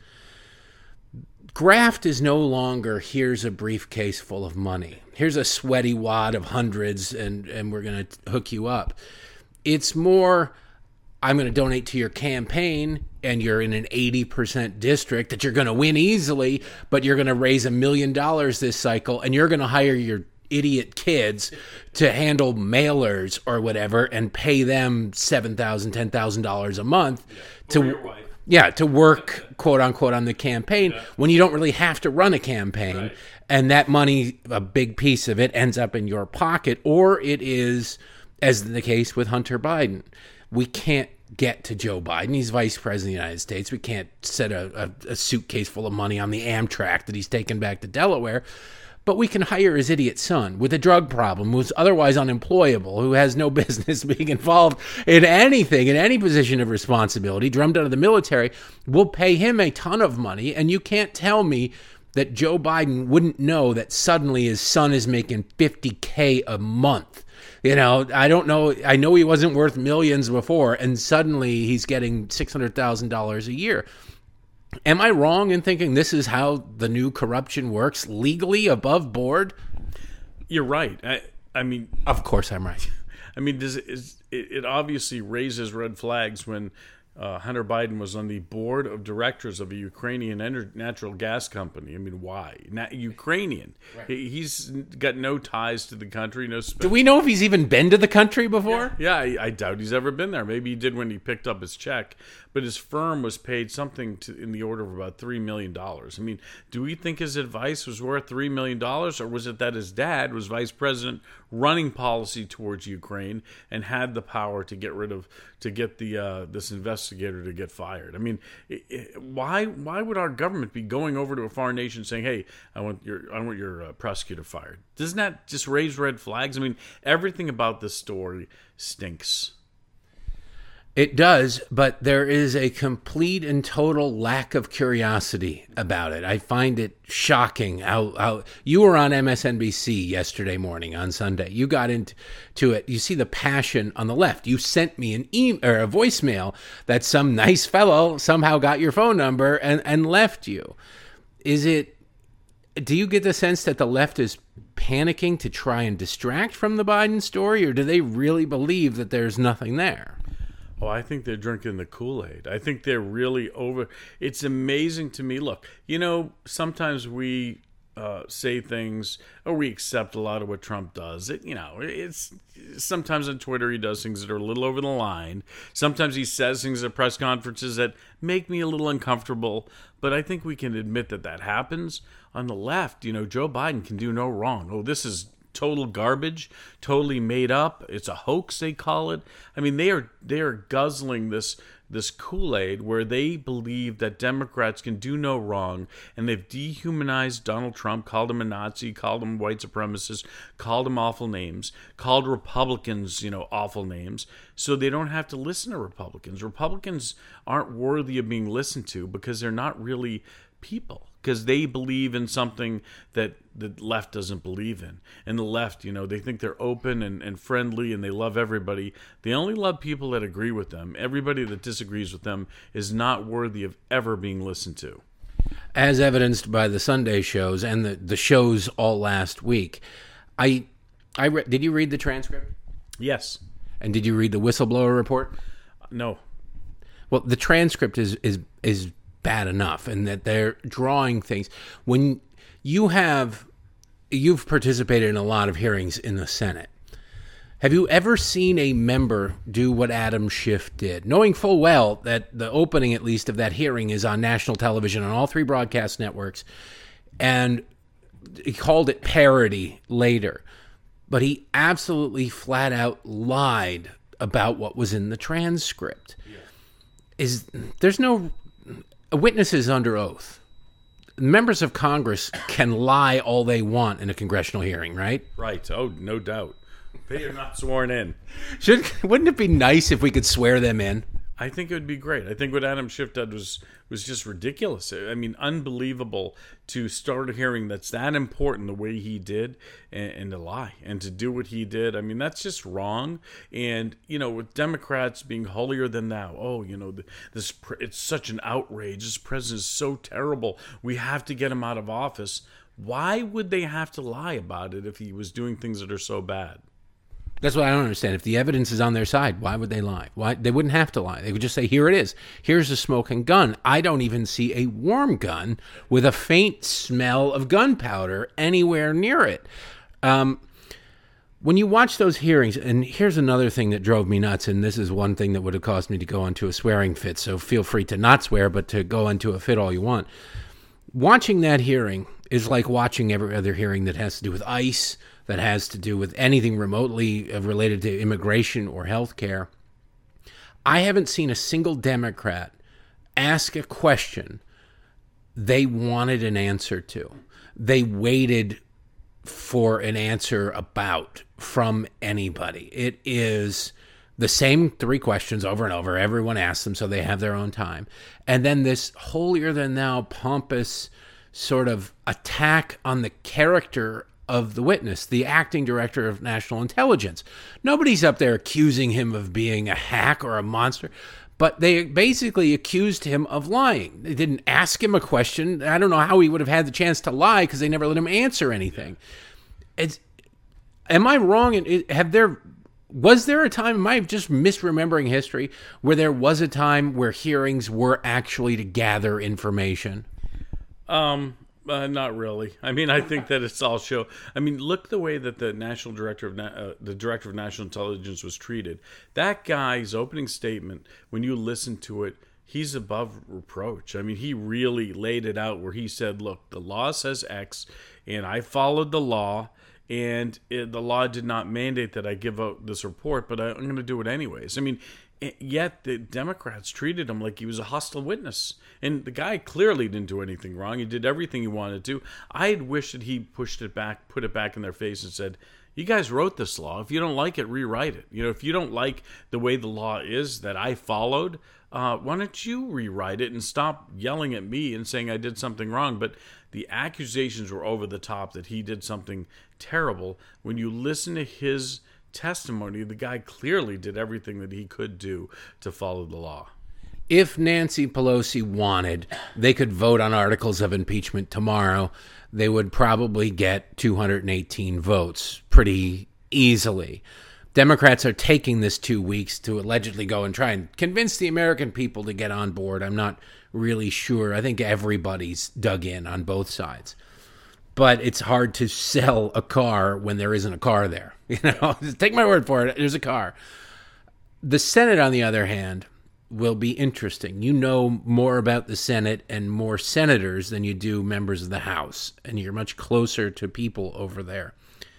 Graft is no longer, here's a briefcase full of money. Here's a sweaty wad of hundreds, and, and we're going to hook you up. It's more, I'm going to donate to your campaign, and you're in an eighty percent district that you're going to win easily, but you're going to raise a million dollars this cycle, and you're going to hire your idiot kids to handle mailers or whatever and pay them seven thousand dollars, ten thousand dollars a month yeah. to your wife. Yeah, to work, quote unquote, on the campaign yeah. when you don't really have to run a campaign. Right. And that money, a big piece of it, ends up in your pocket, or it is, as the case with Hunter Biden. We can't get to Joe Biden. He's vice president of the United States. We can't set a, a, a suitcase full of money on the Amtrak that he's taken back to Delaware. But we can hire his idiot son with a drug problem, who's otherwise unemployable, who has no business being involved in anything, in any position of responsibility, drummed out of the military. We'll pay him a ton of money, and you can't tell me that Joe Biden wouldn't know that suddenly his son is making fifty K a month. You know, I don't know. I know he wasn't worth millions before, and suddenly he's getting six hundred thousand dollars a year. Am I wrong in thinking this is how the new corruption works, legally above board? You're right. I, I mean, of course I'm right. I mean, does it, is, it, it obviously raises red flags when uh, Hunter Biden was on the board of directors of a Ukrainian ener- natural gas company. I mean, why? Not Ukrainian. Right. He, he's got no ties to the country. No. Spe- Do we know if he's even been to the country before? Yeah, yeah I, I doubt he's ever been there. Maybe he did when he picked up his check. But his firm was paid something to, in the order of about three million dollars. I mean, do we think his advice was worth three million dollars, or was it that his dad was vice president running policy towards Ukraine and had the power to get rid of, to get the uh, this investigator to get fired? I mean, it, it, why why would our government be going over to a foreign nation saying, hey, I want your, I want your uh, prosecutor fired? Doesn't that just raise red flags? I mean, everything about this story stinks. It does, but there is a complete and total lack of curiosity about it. I find it shocking how, how you were on M S N B C yesterday morning on Sunday. You got into it. You see the passion on the left. You sent me an email or a voicemail that some nice fellow somehow got your phone number and, and left you. Is it, do you get the sense that the left is panicking to try and distract from the Biden story, or do they really believe that there's nothing there? Oh, I think they're drinking the Kool-Aid. I think they're really over. It's amazing to me. Look, you know, sometimes we uh, say things, or we accept a lot of what Trump does. It, you know, it's sometimes on Twitter he does things that are a little over the line. Sometimes he says things at press conferences that make me a little uncomfortable. But I think we can admit that that happens. On the left, you know, Joe Biden can do no wrong. Oh, this is total garbage, totally made up. It's a hoax, they call it. I mean, they are they are guzzling this this Kool-Aid where they believe that Democrats can do no wrong, and they've dehumanized Donald Trump, called him a Nazi, called him a white supremacist, called him awful names, called Republicans, you know, awful names, so they don't have to listen to Republicans. Republicans aren't worthy of being listened to because they're not really people, because they believe in something that the left doesn't believe in. And the left, you know, they think they're open and, and friendly and they love everybody. They only love people that agree with them. Everybody that disagrees with them is not worthy of ever being listened to. As evidenced by the Sunday shows and the, the shows all last week. I, I re- did you read the transcript? Yes. And did you read the whistleblower report? No. Well, the transcript is is is bad enough, and that they're drawing things. When you have, you've participated in a lot of hearings in the Senate. Have you ever seen a member do what Adam Schiff did, knowing full well that the opening, at least, of that hearing is on national television on all three broadcast networks, and he called it parody later, but he absolutely flat out lied about what was in the transcript. Yeah. Is there's no a witness is under oath. Members of Congress can lie all they want in a congressional hearing, right? Right. Oh, no doubt. They are not sworn in. Should wouldn't it be nice if we could swear them in? I think it would be great. I think what Adam Schiff did was was just ridiculous. I mean, unbelievable to start a hearing that's that important the way he did, and, and to lie and to do what he did. I mean, that's just wrong. And you know, with Democrats being holier than thou, oh, you know, this it's such an outrage. This president is so terrible. We have to get him out of office. Why would they have to lie about it if he was doing things that are so bad? That's what I don't understand. If the evidence is on their side, why would they lie? Why they wouldn't have to lie. They would just say, here it is. Here's a smoking gun. I don't even see a warm gun with a faint smell of gunpowder anywhere near it. Um, when you watch those hearings, and here's another thing that drove me nuts, and this is one thing that would have caused me to go into a swearing fit, so feel free to not swear, but to go into a fit all you want. Watching that hearing is like watching every other hearing that has to do with ICE, that has to do with anything remotely related to immigration or health care. I haven't seen a single Democrat ask a question they wanted an answer to. They waited for an answer about from anybody. It is the same three questions over and over. Everyone asks them so they have their own time. And then this holier-than-thou, pompous sort of attack on the character of the witness, the acting director of national intelligence. Nobody's up there accusing him of being a hack or a monster, but they basically accused him of lying. They didn't ask him a question. I don't know how he would have had the chance to lie because they never let him answer anything. It's, am I wrong? In, have there was there a time, am I just misremembering history, where there was a time where hearings were actually to gather information? Um... Uh, not really. I mean, I think that it's all show. I mean, look the way that the national director of Na- uh, the director of national intelligence was treated. That guy's opening statement, when you listen to it, he's above reproach. I mean, he really laid it out where he said, "Look, the law says X, and I followed the law, and it, the law did not mandate that I give out this report, but I, I'm going to do it anyways." I mean. Yet the Democrats treated him like he was a hostile witness. And the guy clearly didn't do anything wrong. He did everything he wanted to. I had wished that he pushed it back, put it back in their face and said, you guys wrote this law. If you don't like it, rewrite it. You know, if you don't like the way the law is that I followed, uh, why don't you rewrite it and stop yelling at me and saying I did something wrong? But the accusations were over the top that he did something terrible. When you listen to his testimony, the guy clearly did everything that he could do to follow the law. If Nancy Pelosi wanted, they could vote on articles of impeachment tomorrow. They would probably get two hundred eighteen votes pretty easily. Democrats are taking this two weeks to allegedly go and try and convince the American people to get on board. I'm not really sure. I think everybody's dug in on both sides. But it's hard to sell a car when there isn't a car there. You know, take my word for it. There's a car. The Senate, on the other hand, will be interesting. You know more about the Senate and more senators than you do members of the House, and you're much closer to people over there.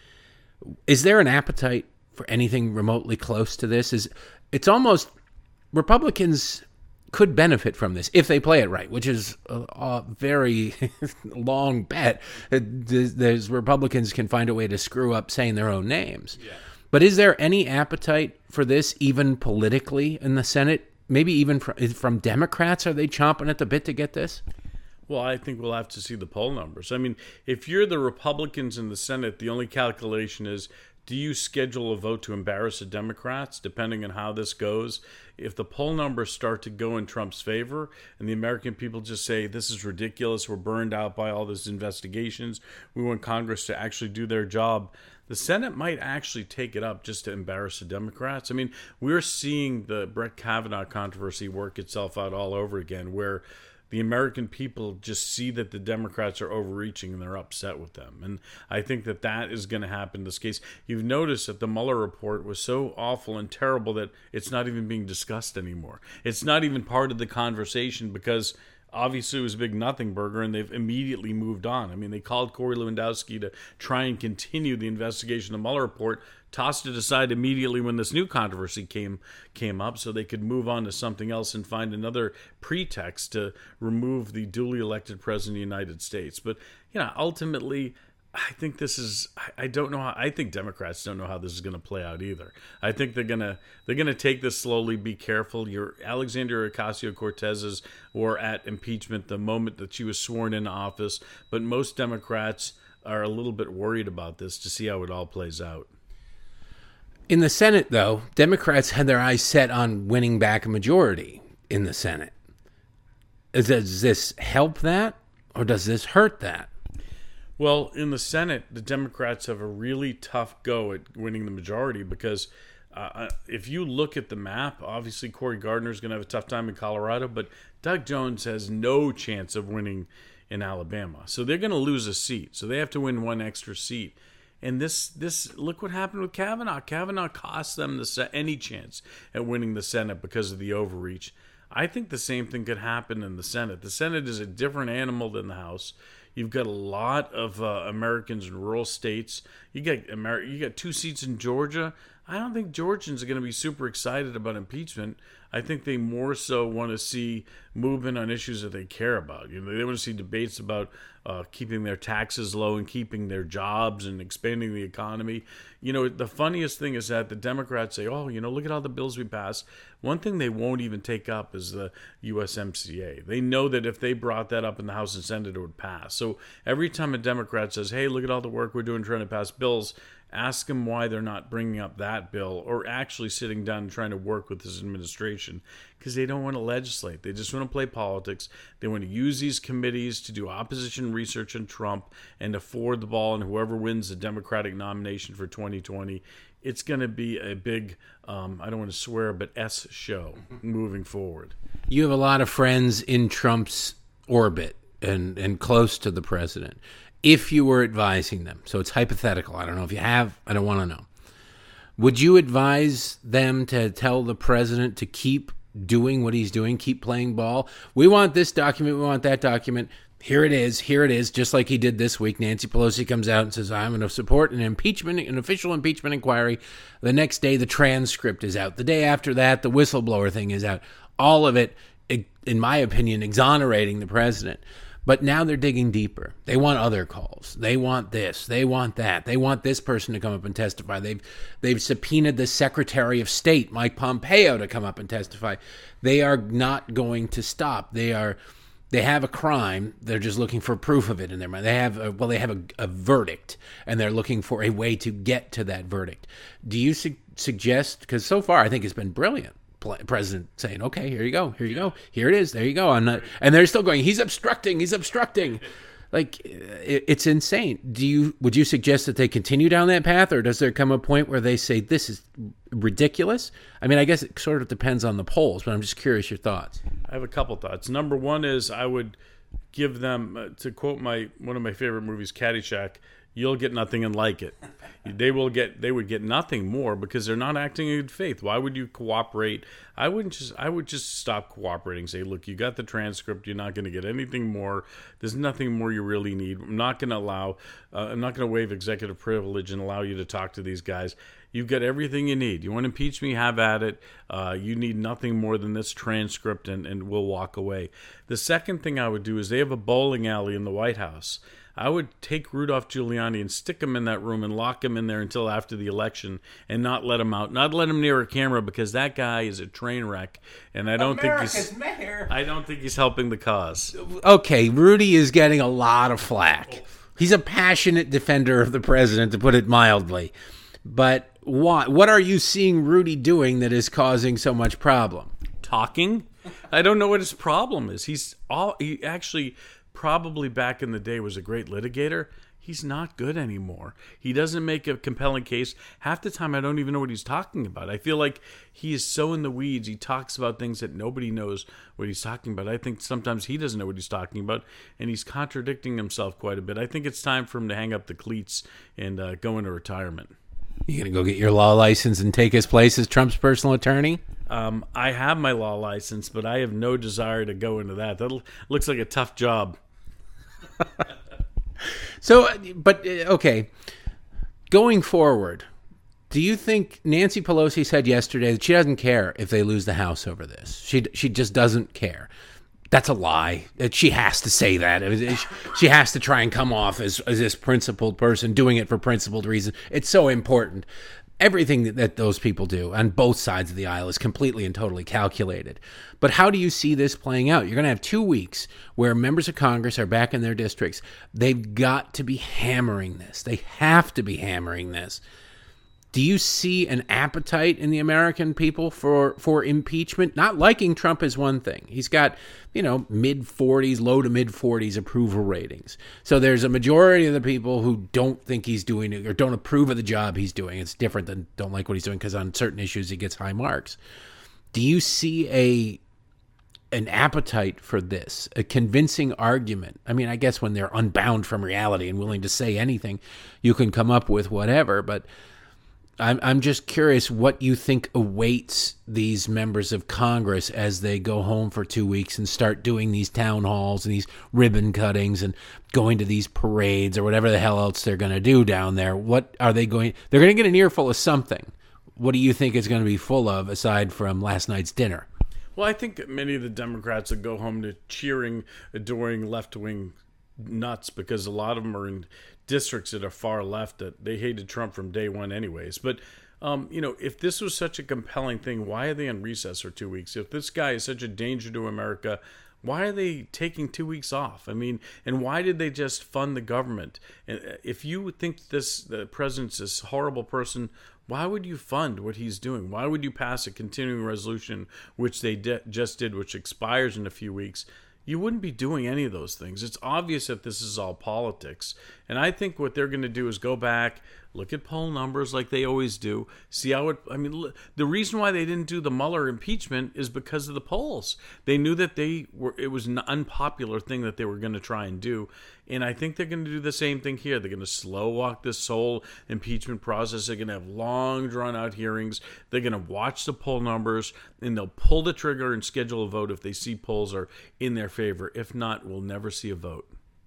Is there an appetite for anything remotely close to this? Is it's almost Republicans could benefit from this if they play it right, which is a, a very long bet. There's Republicans can find a way to screw up saying their own names. Yeah. But is there any appetite for this, even politically, in the Senate? Maybe even from, from Democrats? Are they chomping at the bit to get this? Well, I think we'll have to see the poll numbers. I mean, if you're the Republicans in the Senate, the only calculation is, do you schedule a vote to embarrass the Democrats, depending on how this goes? If the poll numbers start to go in Trump's favor and the American people just say, this is ridiculous, we're burned out by all these investigations, we want Congress to actually do their job, the Senate might actually take it up just to embarrass the Democrats. I mean, we're seeing the Brett Kavanaugh controversy work itself out all over again, where the American people just see that the Democrats are overreaching and they're upset with them. And I think that that is going to happen in this case. You've noticed that the Mueller report was so awful and terrible that it's not even being discussed anymore. It's not even part of the conversation because obviously it was a big nothing burger and they've immediately moved on. I mean, they called Corey Lewandowski to try and continue the investigation of the Mueller report. tossed it aside immediately when this new controversy came came up, so they could move on to something else and find another pretext to remove the duly elected president of the United States. But you know, ultimately, I think this is. I don't know how. I think Democrats don't know how this is going to play out either. I think they're gonna they're gonna take this slowly. Be careful. Your Alexandria Ocasio-Cortez's were at impeachment the moment that she was sworn into office, but most Democrats are a little bit worried about this to see how it all plays out. In the Senate, though, Democrats had their eyes set on winning back a majority in the Senate. Does this help that, or does this hurt that? Well, in the Senate, the Democrats have a really tough go at winning the majority because uh, if you look at the map, obviously Cory Gardner is going to have a tough time in Colorado, but Doug Jones has no chance of winning in Alabama. So they're going to lose a seat. So they have to win one extra seat. And this, this look what happened with Kavanaugh. Kavanaugh cost them the, any chance at winning the Senate because of the overreach. I think the same thing could happen in the Senate. The Senate is a different animal than the House. You've got a lot of uh, Americans in rural states. You got Amer- you got two seats in Georgia. I don't think Georgians are going to be super excited about impeachment. I think they more so want to see movement on issues that they care about. You know, they want to see debates about uh, keeping their taxes low and keeping their jobs and expanding the economy. You know, the funniest thing is that the Democrats say, oh, you know, look at all the bills we passed. One thing they won't even take up is the U S M C A. They know that if they brought that up in the House and Senate, it would pass. So every time a Democrat says, hey, look at all the work we're doing trying to pass bills, ask them why they're not bringing up that bill or actually sitting down and trying to work with this administration, because they don't want to legislate. They just want to play politics. They want to use these committees to do opposition research on Trump and to forward the ball, and whoever wins the Democratic nomination for twenty twenty, it's going to be a big, um, I don't want to swear, but S show moving forward. You have a lot of friends in Trump's orbit and, and close to the president. If you were advising them, so it's hypothetical, I don't know if you have, I don't want to know. Would you advise them to tell the president to keep doing what he's doing, keep playing ball? We want this document, we want that document. Here it is, here it is, just like he did this week. Nancy Pelosi comes out and says, I'm going to support an impeachment, an official impeachment inquiry. The next day, the transcript is out. The day after that, the whistleblower thing is out. All of it, in my opinion, exonerating the president. But now they're digging deeper. They want other calls. They want this. They want that. They want this person to come up and testify. They've they've subpoenaed the Secretary of State, Mike Pompeo, to come up and testify. They are not going to stop. They are they have a crime. They're just looking for proof of it in their mind. They have a, well, they have a, a verdict, and they're looking for a way to get to that verdict. Do you su- suggest? Because so far, I think it's been brilliant. President saying, okay, here you go, here you go, here it is, there you go. I'm not, and they're still going, he's obstructing, he's obstructing. Like, it, it's insane. Do you, would you suggest that they continue down that path, or does there come a point where they say, this is ridiculous? I mean, I guess it sort of depends on the polls, but I'm just curious your thoughts. I have a couple thoughts. Number one is I would give them, uh, to quote my one of my favorite movies, Caddyshack, you'll get nothing and like it. They will get. They would get nothing more because they're not acting in good faith. Why would you cooperate? I wouldn't just. I would just stop cooperating. Say, look, you got the transcript. You're not going to get anything more. There's nothing more you really need. I'm not going to allow. Uh, I'm not going to waive executive privilege and allow you to talk to these guys. You've got everything you need. You want to impeach me? Have at it. Uh, you need nothing more than this transcript, and, and we'll walk away. The second thing I would do is they have a bowling alley in the White House. I would take Rudolph Giuliani and stick him in that room and lock him in there until after the election and not let him out. Not let him near a camera because that guy is a train wreck, and I don't America's think he's. mayor. I don't think he's helping the cause. Okay, Rudy is getting a lot of flack. He's a passionate defender of the president, to put it mildly. But what what are you seeing Rudy doing that is causing so much problem? Talking. I don't know what his problem is. He's all he actually. Probably back in the day was a great litigator. He's not good anymore. He doesn't make a compelling case. Half the time I don't even know what he's talking about. I feel like he is so in the weeds. He talks about things that nobody knows what he's talking about. I think sometimes he doesn't know what he's talking about, and he's contradicting himself quite a bit. I think it's time for him to hang up the cleats and uh, go into retirement. You gonna go get your law license and take his place as Trump's personal attorney? Um, I have my law license, but I have no desire to go into that. That looks like a tough job. So, but, okay, going forward, Do you think Nancy Pelosi said yesterday that she doesn't care if they lose the House over this? She she just doesn't care. That's a lie. She has to say that. She has to try and come off as, as this principled person doing it for principled reasons. It's so important. Everything that, that those people do on both sides of the aisle is completely and totally calculated. But how do you see this playing out? You're going to have two weeks where members of Congress are back in their districts. They've got to be hammering this. They have to be hammering this. Do you see an appetite in the American people for, for impeachment? Not liking Trump is one thing. He's got, you know, mid forties, low to mid forties approval ratings. So there's a majority of the people who don't think he's doing it or don't approve of the job he's doing. It's different than don't like what he's doing because on certain issues he gets high marks. Do you see a an appetite for this, a convincing argument? I mean, I guess when they're unbound from reality and willing to say anything, you can come up with whatever, but I'm I'm just curious what you think awaits these members of Congress as they go home for two weeks and start doing these town halls and these ribbon cuttings and going to these parades or whatever the hell else they're going to do down there. What are they going? They're going to get an earful of something. What do you think it's going to be full of aside from last night's dinner? Well, I think that many of the Democrats that go home to cheering, adoring left-wing nuts because a lot of them are in districts that are far left that they hated Trump from day one anyways. But, um, you know, if this was such a compelling thing, why are they on recess for two weeks? If this guy is such a danger to America, why are they taking two weeks off? I mean, and why did they just fund the government? And if you think this the president's this horrible person, why would you fund what he's doing? Why would you pass a continuing resolution, which they de- just did, which expires in a few weeks? You wouldn't be doing any of those things. It's obvious that this is all politics. And I think what they're going to do is go back, look at poll numbers like they always do, see how it, I mean, the reason why they didn't do the Mueller impeachment is because of the polls. They knew that they were, it was an unpopular thing that they were going to try and do. And I think they're going to do the same thing here. They're going to slow walk this whole impeachment process. They're going to have long, drawn-out hearings. They're going to watch the poll numbers, and they'll pull the trigger and schedule a vote if they see polls are in their favor. If not, we'll never see a vote.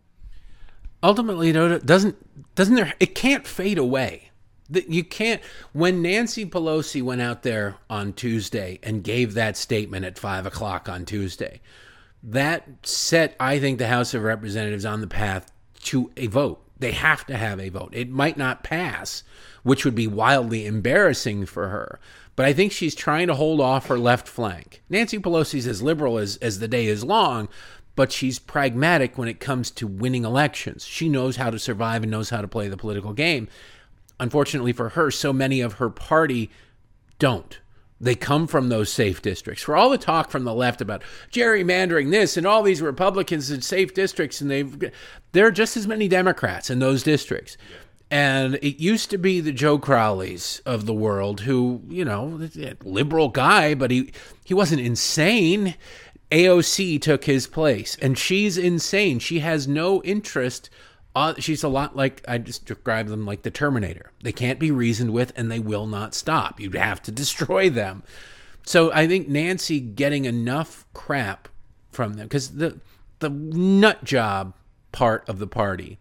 Ultimately, though, doesn't doesn't there? It can't fade away. You can't. When Nancy Pelosi went out there on Tuesday and gave that statement at five o'clock on Tuesday, that set, I think, the House of Representatives on the path to a vote. They have to have a vote. It might not pass, which would be wildly embarrassing for her. But I think she's trying to hold off her left flank. Nancy Pelosi's as liberal as, as the day is long, but she's pragmatic when it comes to winning elections. She knows how to survive and knows how to play the political game. Unfortunately for her, so many of her party don't. They come from those safe districts. For all the talk from the left about gerrymandering this and all these Republicans in safe districts, and they've there are just as many Democrats in those districts. And it used to be the Joe Crowleys of the world who, you know, liberal guy, but he, he wasn't insane. A O C took his place, and she's insane. She has no interest. Uh, she's a lot like, I just describe them like the Terminator. They can't be reasoned with, and they will not stop. You'd have to destroy them. So I think Nancy getting enough crap from them, because the the nut job part of the party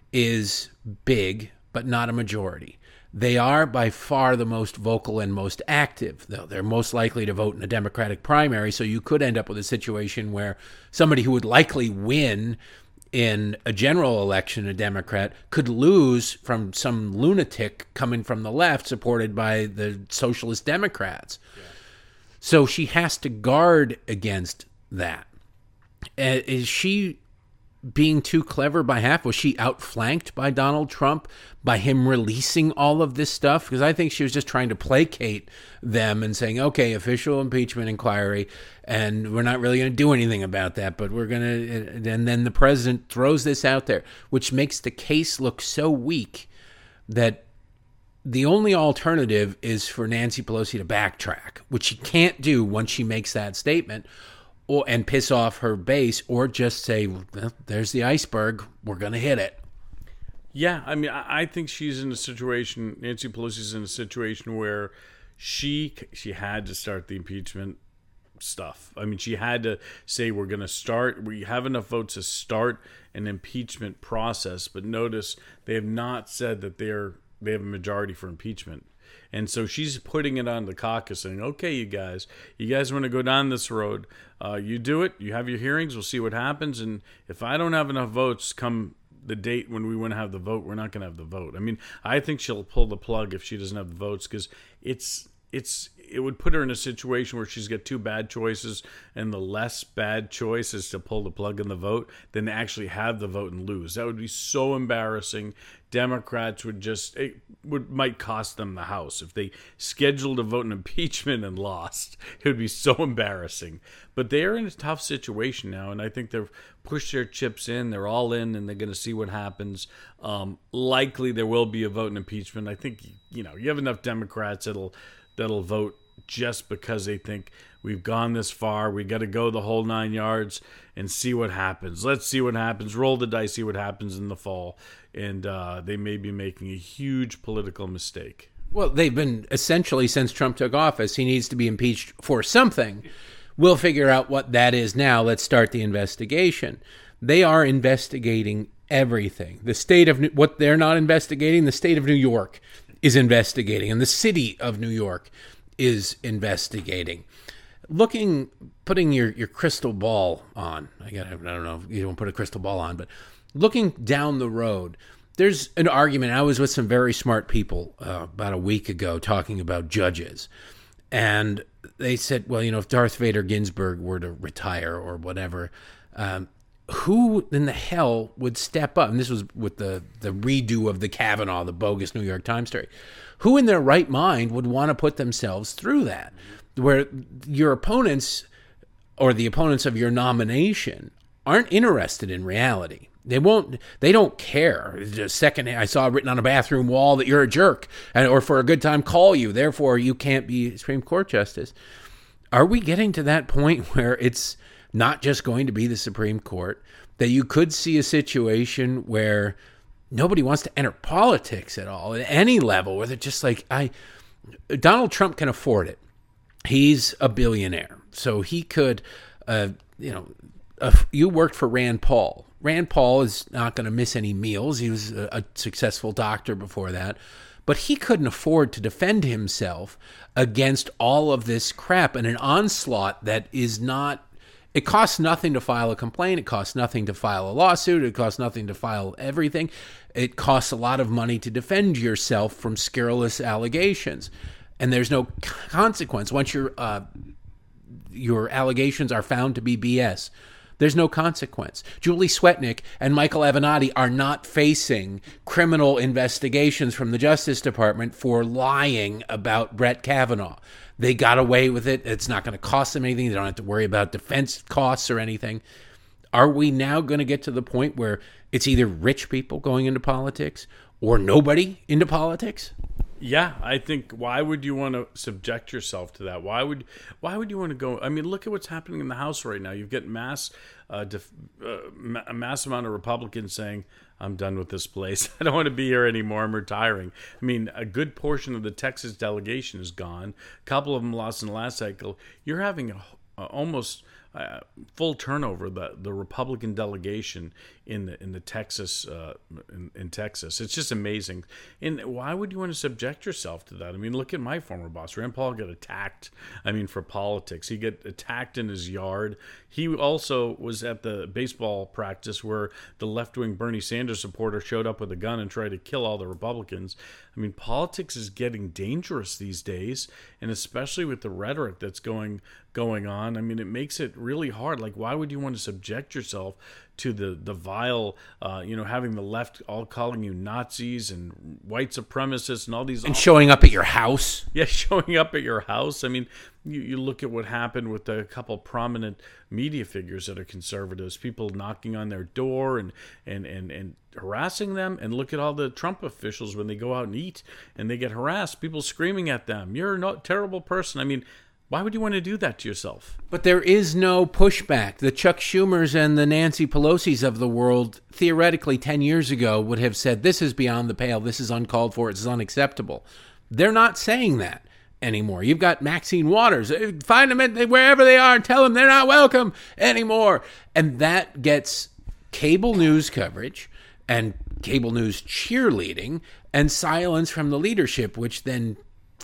is big, but not a majority. They are by far the most vocal and most active, though. They're most likely to vote in a Democratic primary, so you could end up with a situation where somebody who would likely win in a general election, a Democrat, could lose from some lunatic coming from the left supported by the Socialist Democrats. Yeah. So she has to guard against that. Uh, is she being too clever by half? Was she outflanked by Donald Trump, by him releasing all of this stuff? Because I think she was just trying to placate them and saying, okay, official impeachment inquiry, and we're not really going to do anything about that, but we're going to, and then the president throws this out there, which makes the case look so weak that the only alternative is for Nancy Pelosi to backtrack, which she can't do once she makes that statement, or and piss off her base, or just say, well, there's the iceberg, we're going to hit it. Yeah, I mean, I think she's in a situation, Nancy Pelosi's in a situation where she she had to start the impeachment stuff. I mean, she had to say, we're going to start, we have enough votes to start an impeachment process, but notice they have not said that they're they have a majority for impeachment. And so she's putting it on the caucus saying, okay, you guys, you guys want to go down this road. Uh, you do it. You have your hearings. We'll see what happens. And if I don't have enough votes come the date when we want to have the vote, we're not going to have the vote. I mean, I think she'll pull the plug if she doesn't have the votes, because it's it's it would put her in a situation where she's got two bad choices, and the less bad choice is to pull the plug in the vote than to actually have the vote and lose. That would be so embarrassing. Democrats would just it would might cost them the House if they scheduled a vote in impeachment and lost. It would be so embarrassing. But they're in a tough situation now, and I think they've pushed their chips in. They're all in, and they're going to see what happens. Um, likely there will be a vote in impeachment. I think you know you have enough Democrats that'll that'll vote just because they think we've gone this far. We got to go the whole nine yards and see what happens. Let's see what happens. Roll the dice, see what happens in the fall. And uh, they may be making a huge political mistake. Well, they've been essentially, since Trump took office, he needs to be impeached for something. We'll figure out what that is now. Let's start the investigation. They are investigating everything. The state of New- what they're not investigating, the state of New York is investigating, and the city of New York is investigating. Looking, putting your, your crystal ball on. I got I don't know if you don't put a crystal ball on, but looking down the road, there's an argument. I was with some very smart people uh, about a week ago talking about judges, and they said, well, you know, if Darth Vader Ginsburg were to retire or whatever, um, who in the hell would step up? And this was with the, the redo of the Kavanaugh, the bogus New York Times story. Who in their right mind would want to put themselves through that? Where your opponents or the opponents of your nomination aren't interested in reality. They won't, they don't care. The second I saw written on a bathroom wall that you're a jerk and, or for a good time call you, therefore you can't be Supreme Court justice. Are we getting to that point where it's not just going to be the Supreme Court, that you could see a situation where nobody wants to enter politics at all at any level, where they're just like, I, Donald Trump can afford it. He's a billionaire. So he could, uh, you know, uh, you worked for Rand Paul. Rand Paul is not going to miss any meals. He was a, a successful doctor before that. But he couldn't afford to defend himself against all of this crap and an onslaught that is not, it costs nothing to file a complaint. It costs nothing to file a lawsuit. It costs nothing to file everything. It costs a lot of money to defend yourself from scurrilous allegations. And there's no consequence. Once your uh, your allegations are found to be B S, there's no consequence. Julie Swetnick and Michael Avenatti are not facing criminal investigations from the Justice Department for lying about Brett Kavanaugh. They got away with it. It's not going to cost them anything. They don't have to worry about defense costs or anything. Are we now going to get to the point where it's either rich people going into politics or nobody into politics? Yeah, I think why would you want to subject yourself to that? Why would why would you want to go? I mean, look at what's happening in the House right now. You've got mass uh, def, uh, a mass amount of Republicans saying, I'm done with this place. I don't want to be here anymore. I'm retiring. I mean, a good portion of the Texas delegation is gone. A couple of them lost in the last cycle. You're having a, a almost uh, full turnover the the Republican delegation in the in the Texas uh, in, in Texas. It's just amazing. And why would you want to subject yourself to that? I mean, look at my former boss. Rand Paul got attacked. I mean, for politics, he got attacked in his yard. He also was at the baseball practice where the left-wing Bernie Sanders supporter showed up with a gun and tried to kill all the Republicans. I mean, politics is getting dangerous these days, and especially with the rhetoric that's going going on. I mean, it makes it really hard. Like, why would you want to subject yourself to the the vile, uh, you know, having the left all calling you Nazis and white supremacists and all these... And showing up at your house. Yeah, showing up at your house. I mean, you, you look at what happened with a couple prominent media figures that are conservatives, people knocking on their door and, and, and, and harassing them. And look at all the Trump officials when they go out and eat and they get harassed, people screaming at them, you're a terrible person. I mean, why would you want to do that to yourself? But there is no pushback. The Chuck Schumers and the Nancy Pelosi's of the world, theoretically ten years ago, would have said, this is beyond the pale, this is uncalled for, this is unacceptable. They're not saying that anymore. You've got Maxine Waters. Find them at wherever they are and tell them they're not welcome anymore. And that gets cable news coverage and cable news cheerleading and silence from the leadership, which then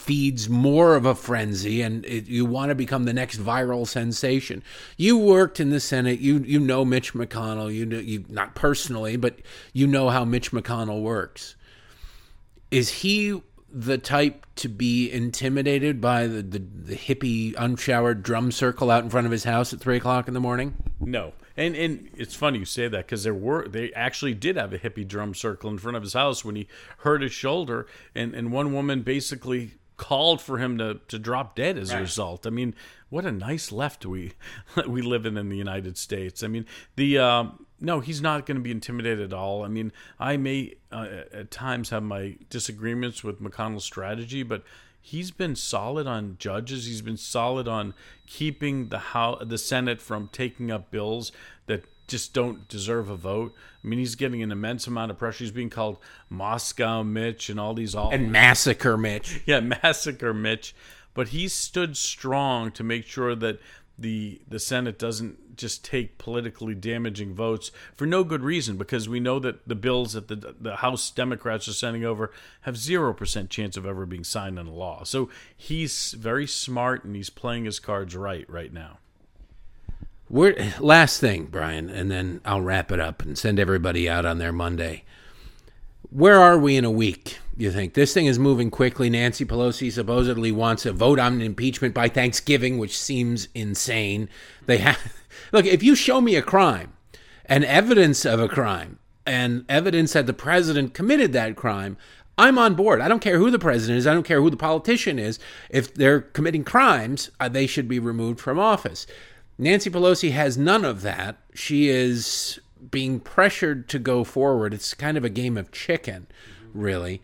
feeds more of a frenzy, and it, you want to become the next viral sensation. You worked in the Senate. You you know Mitch McConnell. You know you not personally, but you know how Mitch McConnell works. Is he the type to be intimidated by the, the, the hippie unshowered drum circle out in front of his house at three o'clock in the morning? No. And and it's funny you say that, because there were they actually did have a hippie drum circle in front of his house when he hurt his shoulder, and, and one woman basically called for him to, to drop dead as right. a result. I mean, what a nice left we we live in in the United States. I mean, the um, no, he's not going to be intimidated at all. I mean, I may uh, at times have my disagreements with McConnell's strategy, but he's been solid on judges. He's been solid on keeping the House, the Senate from taking up bills that just don't deserve a vote. I mean, he's getting an immense amount of pressure. He's being called Moscow Mitch and all these all and Massacre Mitch. Yeah, Massacre Mitch. But he's stood strong to make sure that the the Senate doesn't just take politically damaging votes for no good reason, because we know that the bills that the the House Democrats are sending over have zero percent chance of ever being signed into law. So he's very smart, and he's playing his cards right right now. We're, last thing, Brian, and then I'll wrap it up and send everybody out on their Monday. Where are we in a week, you think? This thing is moving quickly. Nancy Pelosi supposedly wants a vote on impeachment by Thanksgiving, which seems insane. They have, look, if you show me a crime and evidence of a crime and evidence that the president committed that crime, I'm on board. I don't care who the president is. I don't care who the politician is. If they're committing crimes, uh, they should be removed from office. Nancy Pelosi has none of that. She is being pressured to go forward. It's kind of a game of chicken, really.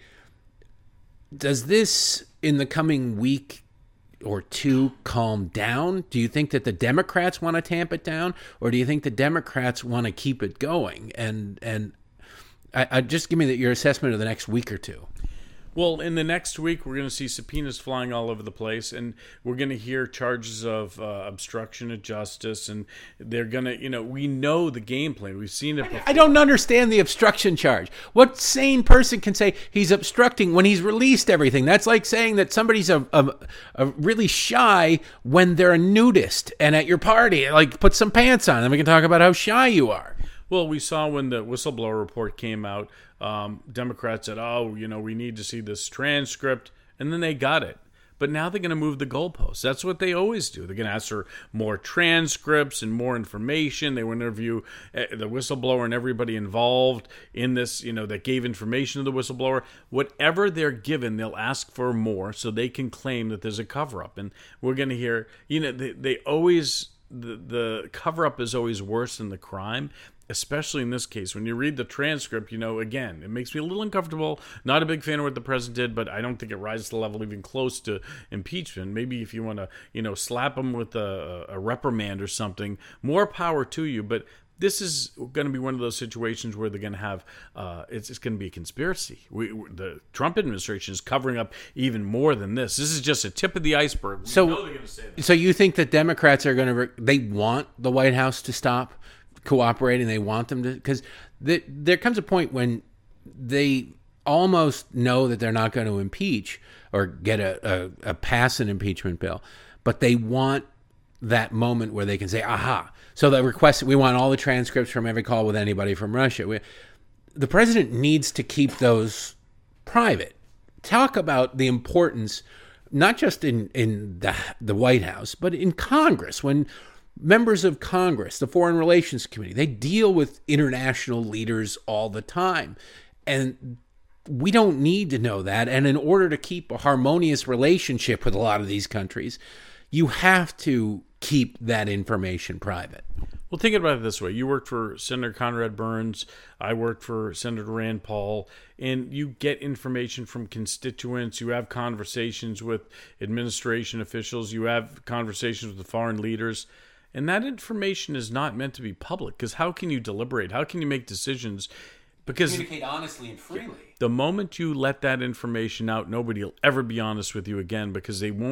Does this, in the coming week or two, calm down? Do you think that the Democrats want to tamp it down, or do you think the Democrats want to keep it going? And and I, I just give me the, your assessment of the next week or two. Well, in the next week, we're going to see subpoenas flying all over the place, and we're going to hear charges of uh, obstruction of justice, and they're going to, you know, we know the game plan. We've seen it before. I don't understand the obstruction charge. What sane person can say he's obstructing when he's released everything? That's like saying that somebody's a, a, a really shy when they're a nudist and at your party, like put some pants on, and we can talk about how shy you are. Well, we saw when the whistleblower report came out, um, Democrats said, oh, you know, we need to see this transcript, and then they got it. But now they're going to move the goalposts. That's what they always do. They're going to ask for more transcripts and more information. They will interview the whistleblower and everybody involved in this, you know, that gave information to the whistleblower. Whatever they're given, they'll ask for more so they can claim that there's a cover-up. And we're going to hear, you know, they, they always, the, the cover-up is always worse than the crime. Especially in this case, when you read the transcript, you know, again, it makes me a little uncomfortable. Not a big fan of what the president did, but I don't think it rises to the level even close to impeachment. Maybe if you want to, you know, slap him with a, a reprimand or something, more power to you. But this is going to be one of those situations where they're going to have, uh, it's, it's going to be a conspiracy. We, we, the Trump administration is covering up even more than this. This is just a tip of the iceberg. We so, know they're going to say that. So you think that Democrats are going to, they want the White House to stop cooperating? They want them to, because the, there comes a point when they almost know that they're not going to impeach or get a, a, a pass an impeachment bill, but they want that moment where they can say, aha. So the request, we want all the transcripts from every call with anybody from Russia. We, the president needs to keep those private. Talk about the importance, not just in, in the, the White House, but in Congress. When members of Congress, the Foreign Relations Committee, they deal with international leaders all the time. And we don't need to know that. And in order to keep a harmonious relationship with a lot of these countries, you have to keep that information private. Well, think about it this way. You worked for Senator Conrad Burns. I worked for Senator Rand Paul. And you get information from constituents. You have conversations with administration officials. You have conversations with the foreign leaders. And that information is not meant to be public, because how can you deliberate? How can you make decisions? Because communicate honestly and freely. The moment you let that information out, nobody will ever be honest with you again, because they won't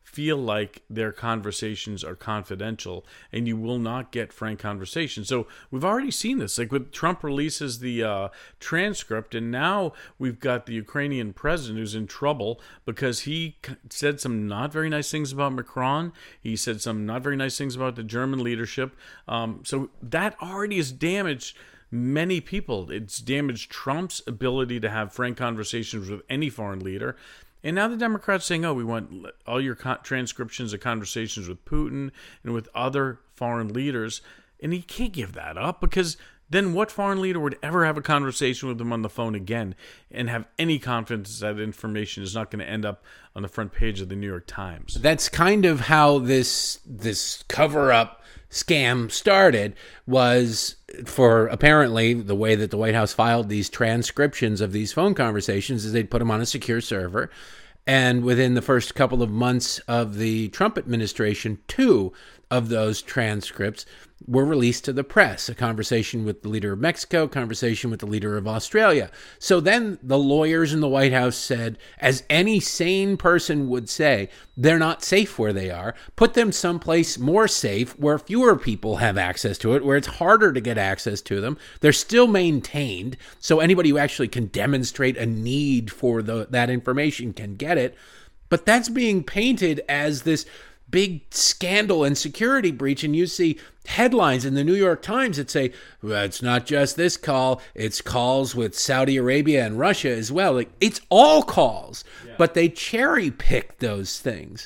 feel like their conversations are confidential, and you will not get frank conversations. So we've already seen this. Like with Trump releases the uh, transcript, and now we've got the Ukrainian president who's in trouble because he said some not very nice things about Macron. He said some not very nice things about the German leadership. Um, so that already has damaged many people. It's damaged Trump's ability to have frank conversations with any foreign leader. And now the Democrats saying, oh, we want all your con- transcriptions of conversations with Putin and with other foreign leaders. And he can't give that up, because then what foreign leader would ever have a conversation with him on the phone again and have any confidence that information is not going to end up on the front page of the New York Times? That's kind of how this this cover-up scam started, was for apparently the way that the White House filed these transcriptions of these phone conversations is they'd put them on a secure server. And within the first couple of months of the Trump administration, two of those transcripts were released to the press. A conversation with the leader of Mexico, a conversation with the leader of Australia. So then the lawyers in the White House said, as any sane person would say, they're not safe where they are. Put them someplace more safe where fewer people have access to it, where it's harder to get access to them. They're still maintained, so anybody who actually can demonstrate a need for the, that information can get it. But that's being painted as this big scandal and security breach, and you see headlines in the New York Times that say, well, it's not just this call, it's calls with Saudi Arabia and Russia as well. Like, it's all calls, yeah. But they cherry pick those things.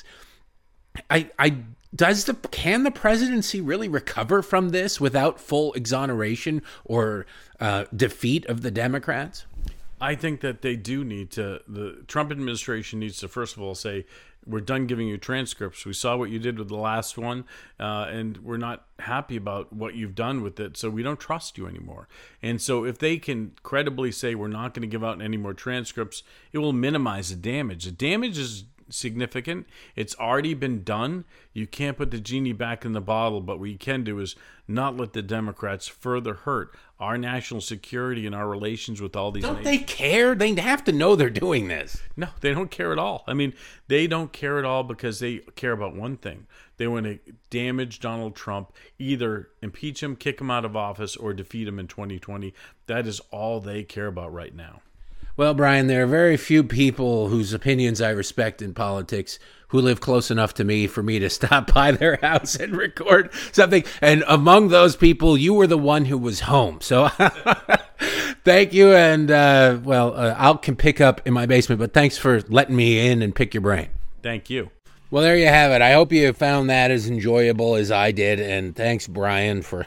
I, I does the can the presidency really recover from this without full exoneration or uh, defeat of the Democrats? I think that they do need to, the Trump administration needs to, first of all, say, we're done giving you transcripts. We saw what you did with the last one, uh, and we're not happy about what you've done with it, so we don't trust you anymore. And so if they can credibly say we're not going to give out any more transcripts, it will minimize the damage. The damage is significant. It's already been done. You can't put the genie back in the bottle, but what you can do is not let the Democrats further hurt our national security and our relations with all these don't nations. They care? They have to know they're doing this. No, they don't care at all. I mean, they don't care at all because they care about one thing. They want to damage Donald Trump, either impeach him, kick him out of office, or defeat him in twenty twenty. That is all they care about right now. Well, Brian, there are very few people whose opinions I respect in politics who live close enough to me for me to stop by their house and record something. And among those people, you were the one who was home. So thank you. And, uh, well, uh, I'll can pick up in my basement, but thanks for letting me in and pick your brain. Thank you. Well, there you have it. I hope you found that as enjoyable as I did. And thanks, Brian, for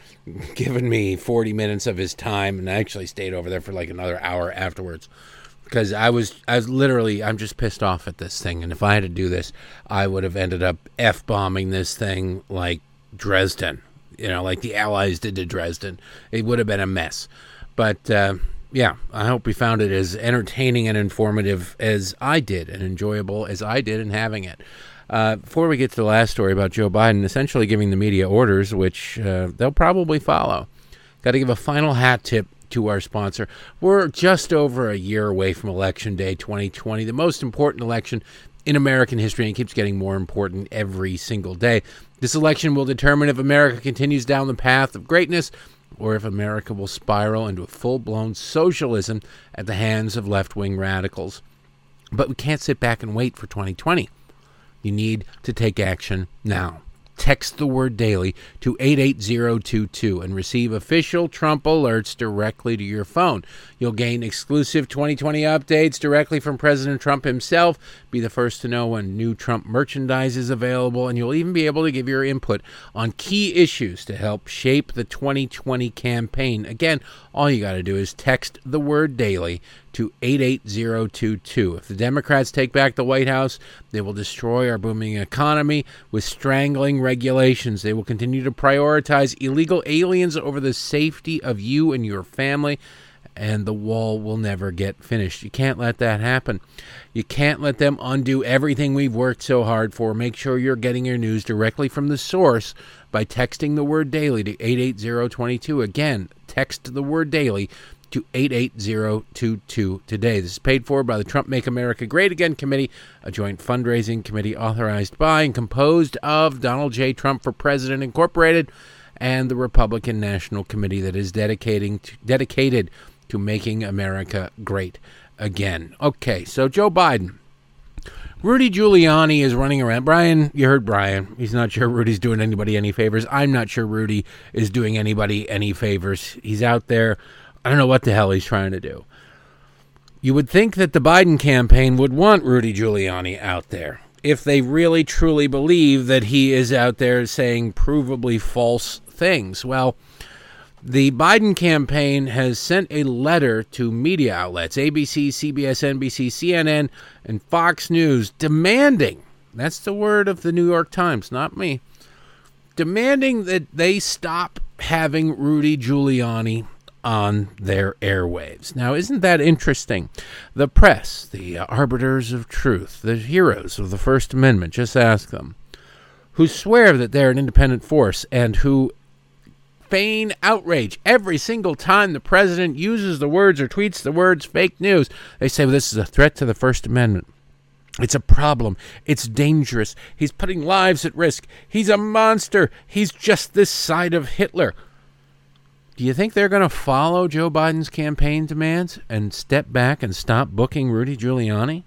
giving me forty minutes of his time, and I actually stayed over there for like another hour afterwards because I was I was literally I'm just pissed off at this thing, and if I had to do this, I would have ended up F-bombing this thing like Dresden, you know, like the Allies did to Dresden. It would have been a mess. But uh, yeah, I hope you found it as entertaining and informative as I did, and enjoyable as I did in having it. Uh, before we get to the last story about Joe Biden essentially giving the media orders, which uh, they'll probably follow, got to give a final hat tip to our sponsor. We're just over a year away from Election Day twenty twenty, the most important election in American history, and it keeps getting more important every single day. This election will determine if America continues down the path of greatness or if America will spiral into a full-blown socialism at the hands of left-wing radicals. But we can't sit back and wait for twenty twenty. You need to take action now. Text the word DAILY to eight eight zero two two and receive official Trump alerts directly to your phone. You'll gain exclusive twenty twenty updates directly from President Trump himself, be the first to know when new Trump merchandise is available, and you'll even be able to give your input on key issues to help shape the twenty twenty campaign. Again, all you got to do is text the word DAILY to eight eight zero two two. If the Democrats take back the White House, they will destroy our booming economy with strangling regulations. They will continue to prioritize illegal aliens over the safety of you and your family, and the wall will never get finished. You can't let that happen. You can't let them undo everything we've worked so hard for. Make sure you're getting your news directly from the source by texting the word DAILY to eight eight zero two two. Again, text the word DAILY to eight eight zero two two today. This is paid for by the Trump Make America Great Again Committee, a joint fundraising committee authorized by and composed of Donald J. Trump for President Incorporated and the Republican National Committee that is dedicating to, dedicated to making America great again. Okay, so Joe Biden. Rudy Giuliani is running around. Brian, you heard Brian. He's not sure Rudy's doing anybody any favors. I'm not sure Rudy is doing anybody any favors. He's out there. I don't know what the hell he's trying to do. You would think that the Biden campaign would want Rudy Giuliani out there if they really truly believe that he is out there saying provably false things. Well, the Biden campaign has sent a letter to media outlets, A B C, C B S, N B C, C N N, and Fox News, demanding, that's the word of the New York Times, not me, demanding that they stop having Rudy Giuliani on their airwaves. Now, isn't that interesting? The press, the arbiters of truth, the heroes of the First Amendment, just ask them, who swear that they're an independent force and who feign outrage every single time the president uses the words or tweets the words fake news. They say, well, this is a threat to the First Amendment. It's a problem. It's dangerous. He's putting lives at risk. He's a monster. He's just this side of Hitler. Do you think they're going to follow Joe Biden's campaign demands and step back and stop booking Rudy Giuliani?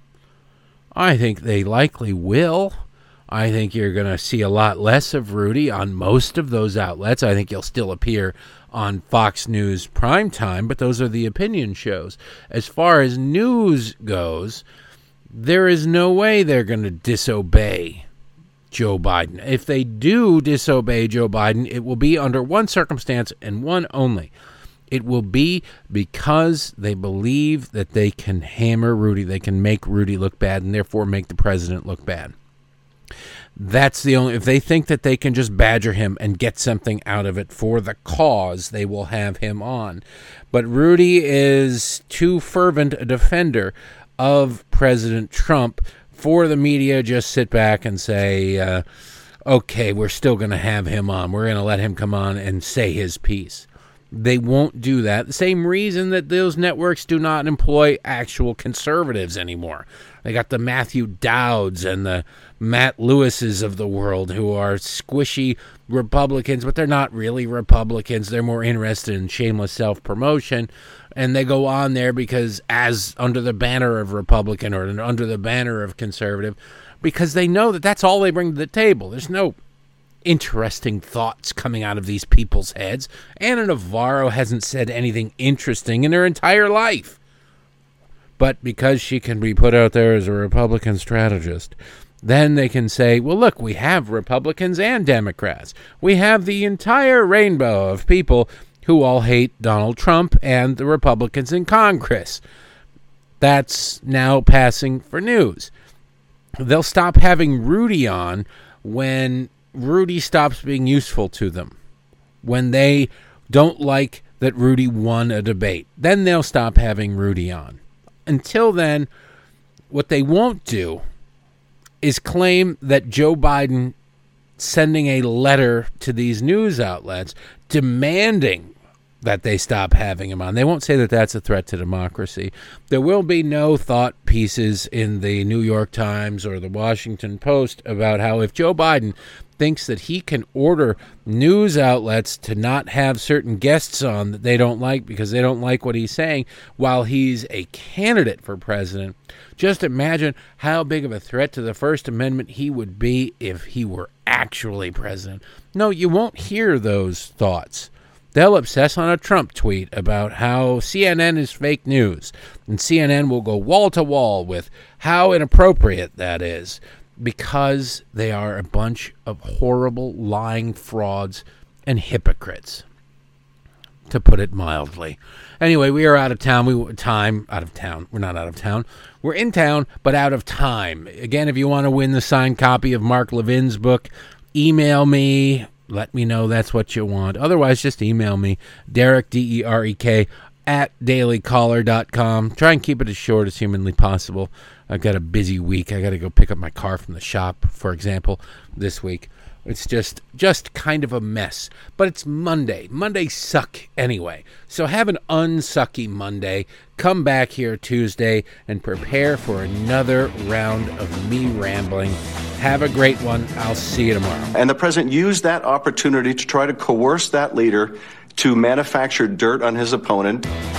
I think they likely will. I think you're going to see a lot less of Rudy on most of those outlets. I think he'll still appear on Fox News primetime, but those are the opinion shows. As far as news goes, there is no way they're going to disobey Joe Biden. If they do disobey Joe Biden, it will be under one circumstance and one only. It will be because they believe that they can hammer Rudy, they can make Rudy look bad, and therefore make the president look bad. That's the only, if they think that they can just badger him and get something out of it for the cause, they will have him on. But Rudy is too fervent a defender of President Trump for the media just sit back and say, uh, okay, we're still going to have him on. We're going to let him come on and say his piece. They won't do that. The same reason that those networks do not employ actual conservatives anymore. They got the Matthew Dowds and the Matt Lewises of the world who are squishy Republicans, but they're not really Republicans. They're more interested in shameless self-promotion. And they go on there because as under the banner of Republican or under the banner of conservative, because they know that that's all they bring to the table. There's no interesting thoughts coming out of these people's heads. Ana Navarro hasn't said anything interesting in her entire life. But because she can be put out there as a Republican strategist, then they can say, well, look, we have Republicans and Democrats. We have the entire rainbow of people who all hate Donald Trump and the Republicans in Congress. That's now passing for news. They'll stop having Rudy on when Rudy stops being useful to them, when they don't like that Rudy won a debate. Then they'll stop having Rudy on. Until then, what they won't do is claim that Joe Biden sending a letter to these news outlets demanding that they stop having him on. They won't say that that's a threat to democracy. There will be no thought pieces in the New York Times or the Washington Post about how if Joe Biden thinks that he can order news outlets to not have certain guests on that they don't like because they don't like what he's saying while he's a candidate for president, just imagine how big of a threat to the First Amendment he would be if he were actually president. No, you won't hear those thoughts. They'll obsess on a Trump tweet about how C N N is fake news, and C N N will go wall to wall with how inappropriate that is, because they are a bunch of horrible, lying frauds and hypocrites, to put it mildly. Anyway, we are out of town. We time out of town. We're not out of town. We're in town, but out of time. Again, if you want to win the signed copy of Mark Levin's book, email me. Let me know that's what you want. Otherwise, just email me, Derek, D E R E K, at daily caller dot com. Try and keep it as short as humanly possible. I've got a busy week. I got to go pick up my car from the shop, for example, this week. It's just just kind of a mess. But it's Monday. Mondays suck anyway. So have an unsucky Monday. Come back here Tuesday and prepare for another round of me rambling. Have a great one. I'll see you tomorrow. And the president used that opportunity to try to coerce that leader to manufacture dirt on his opponent.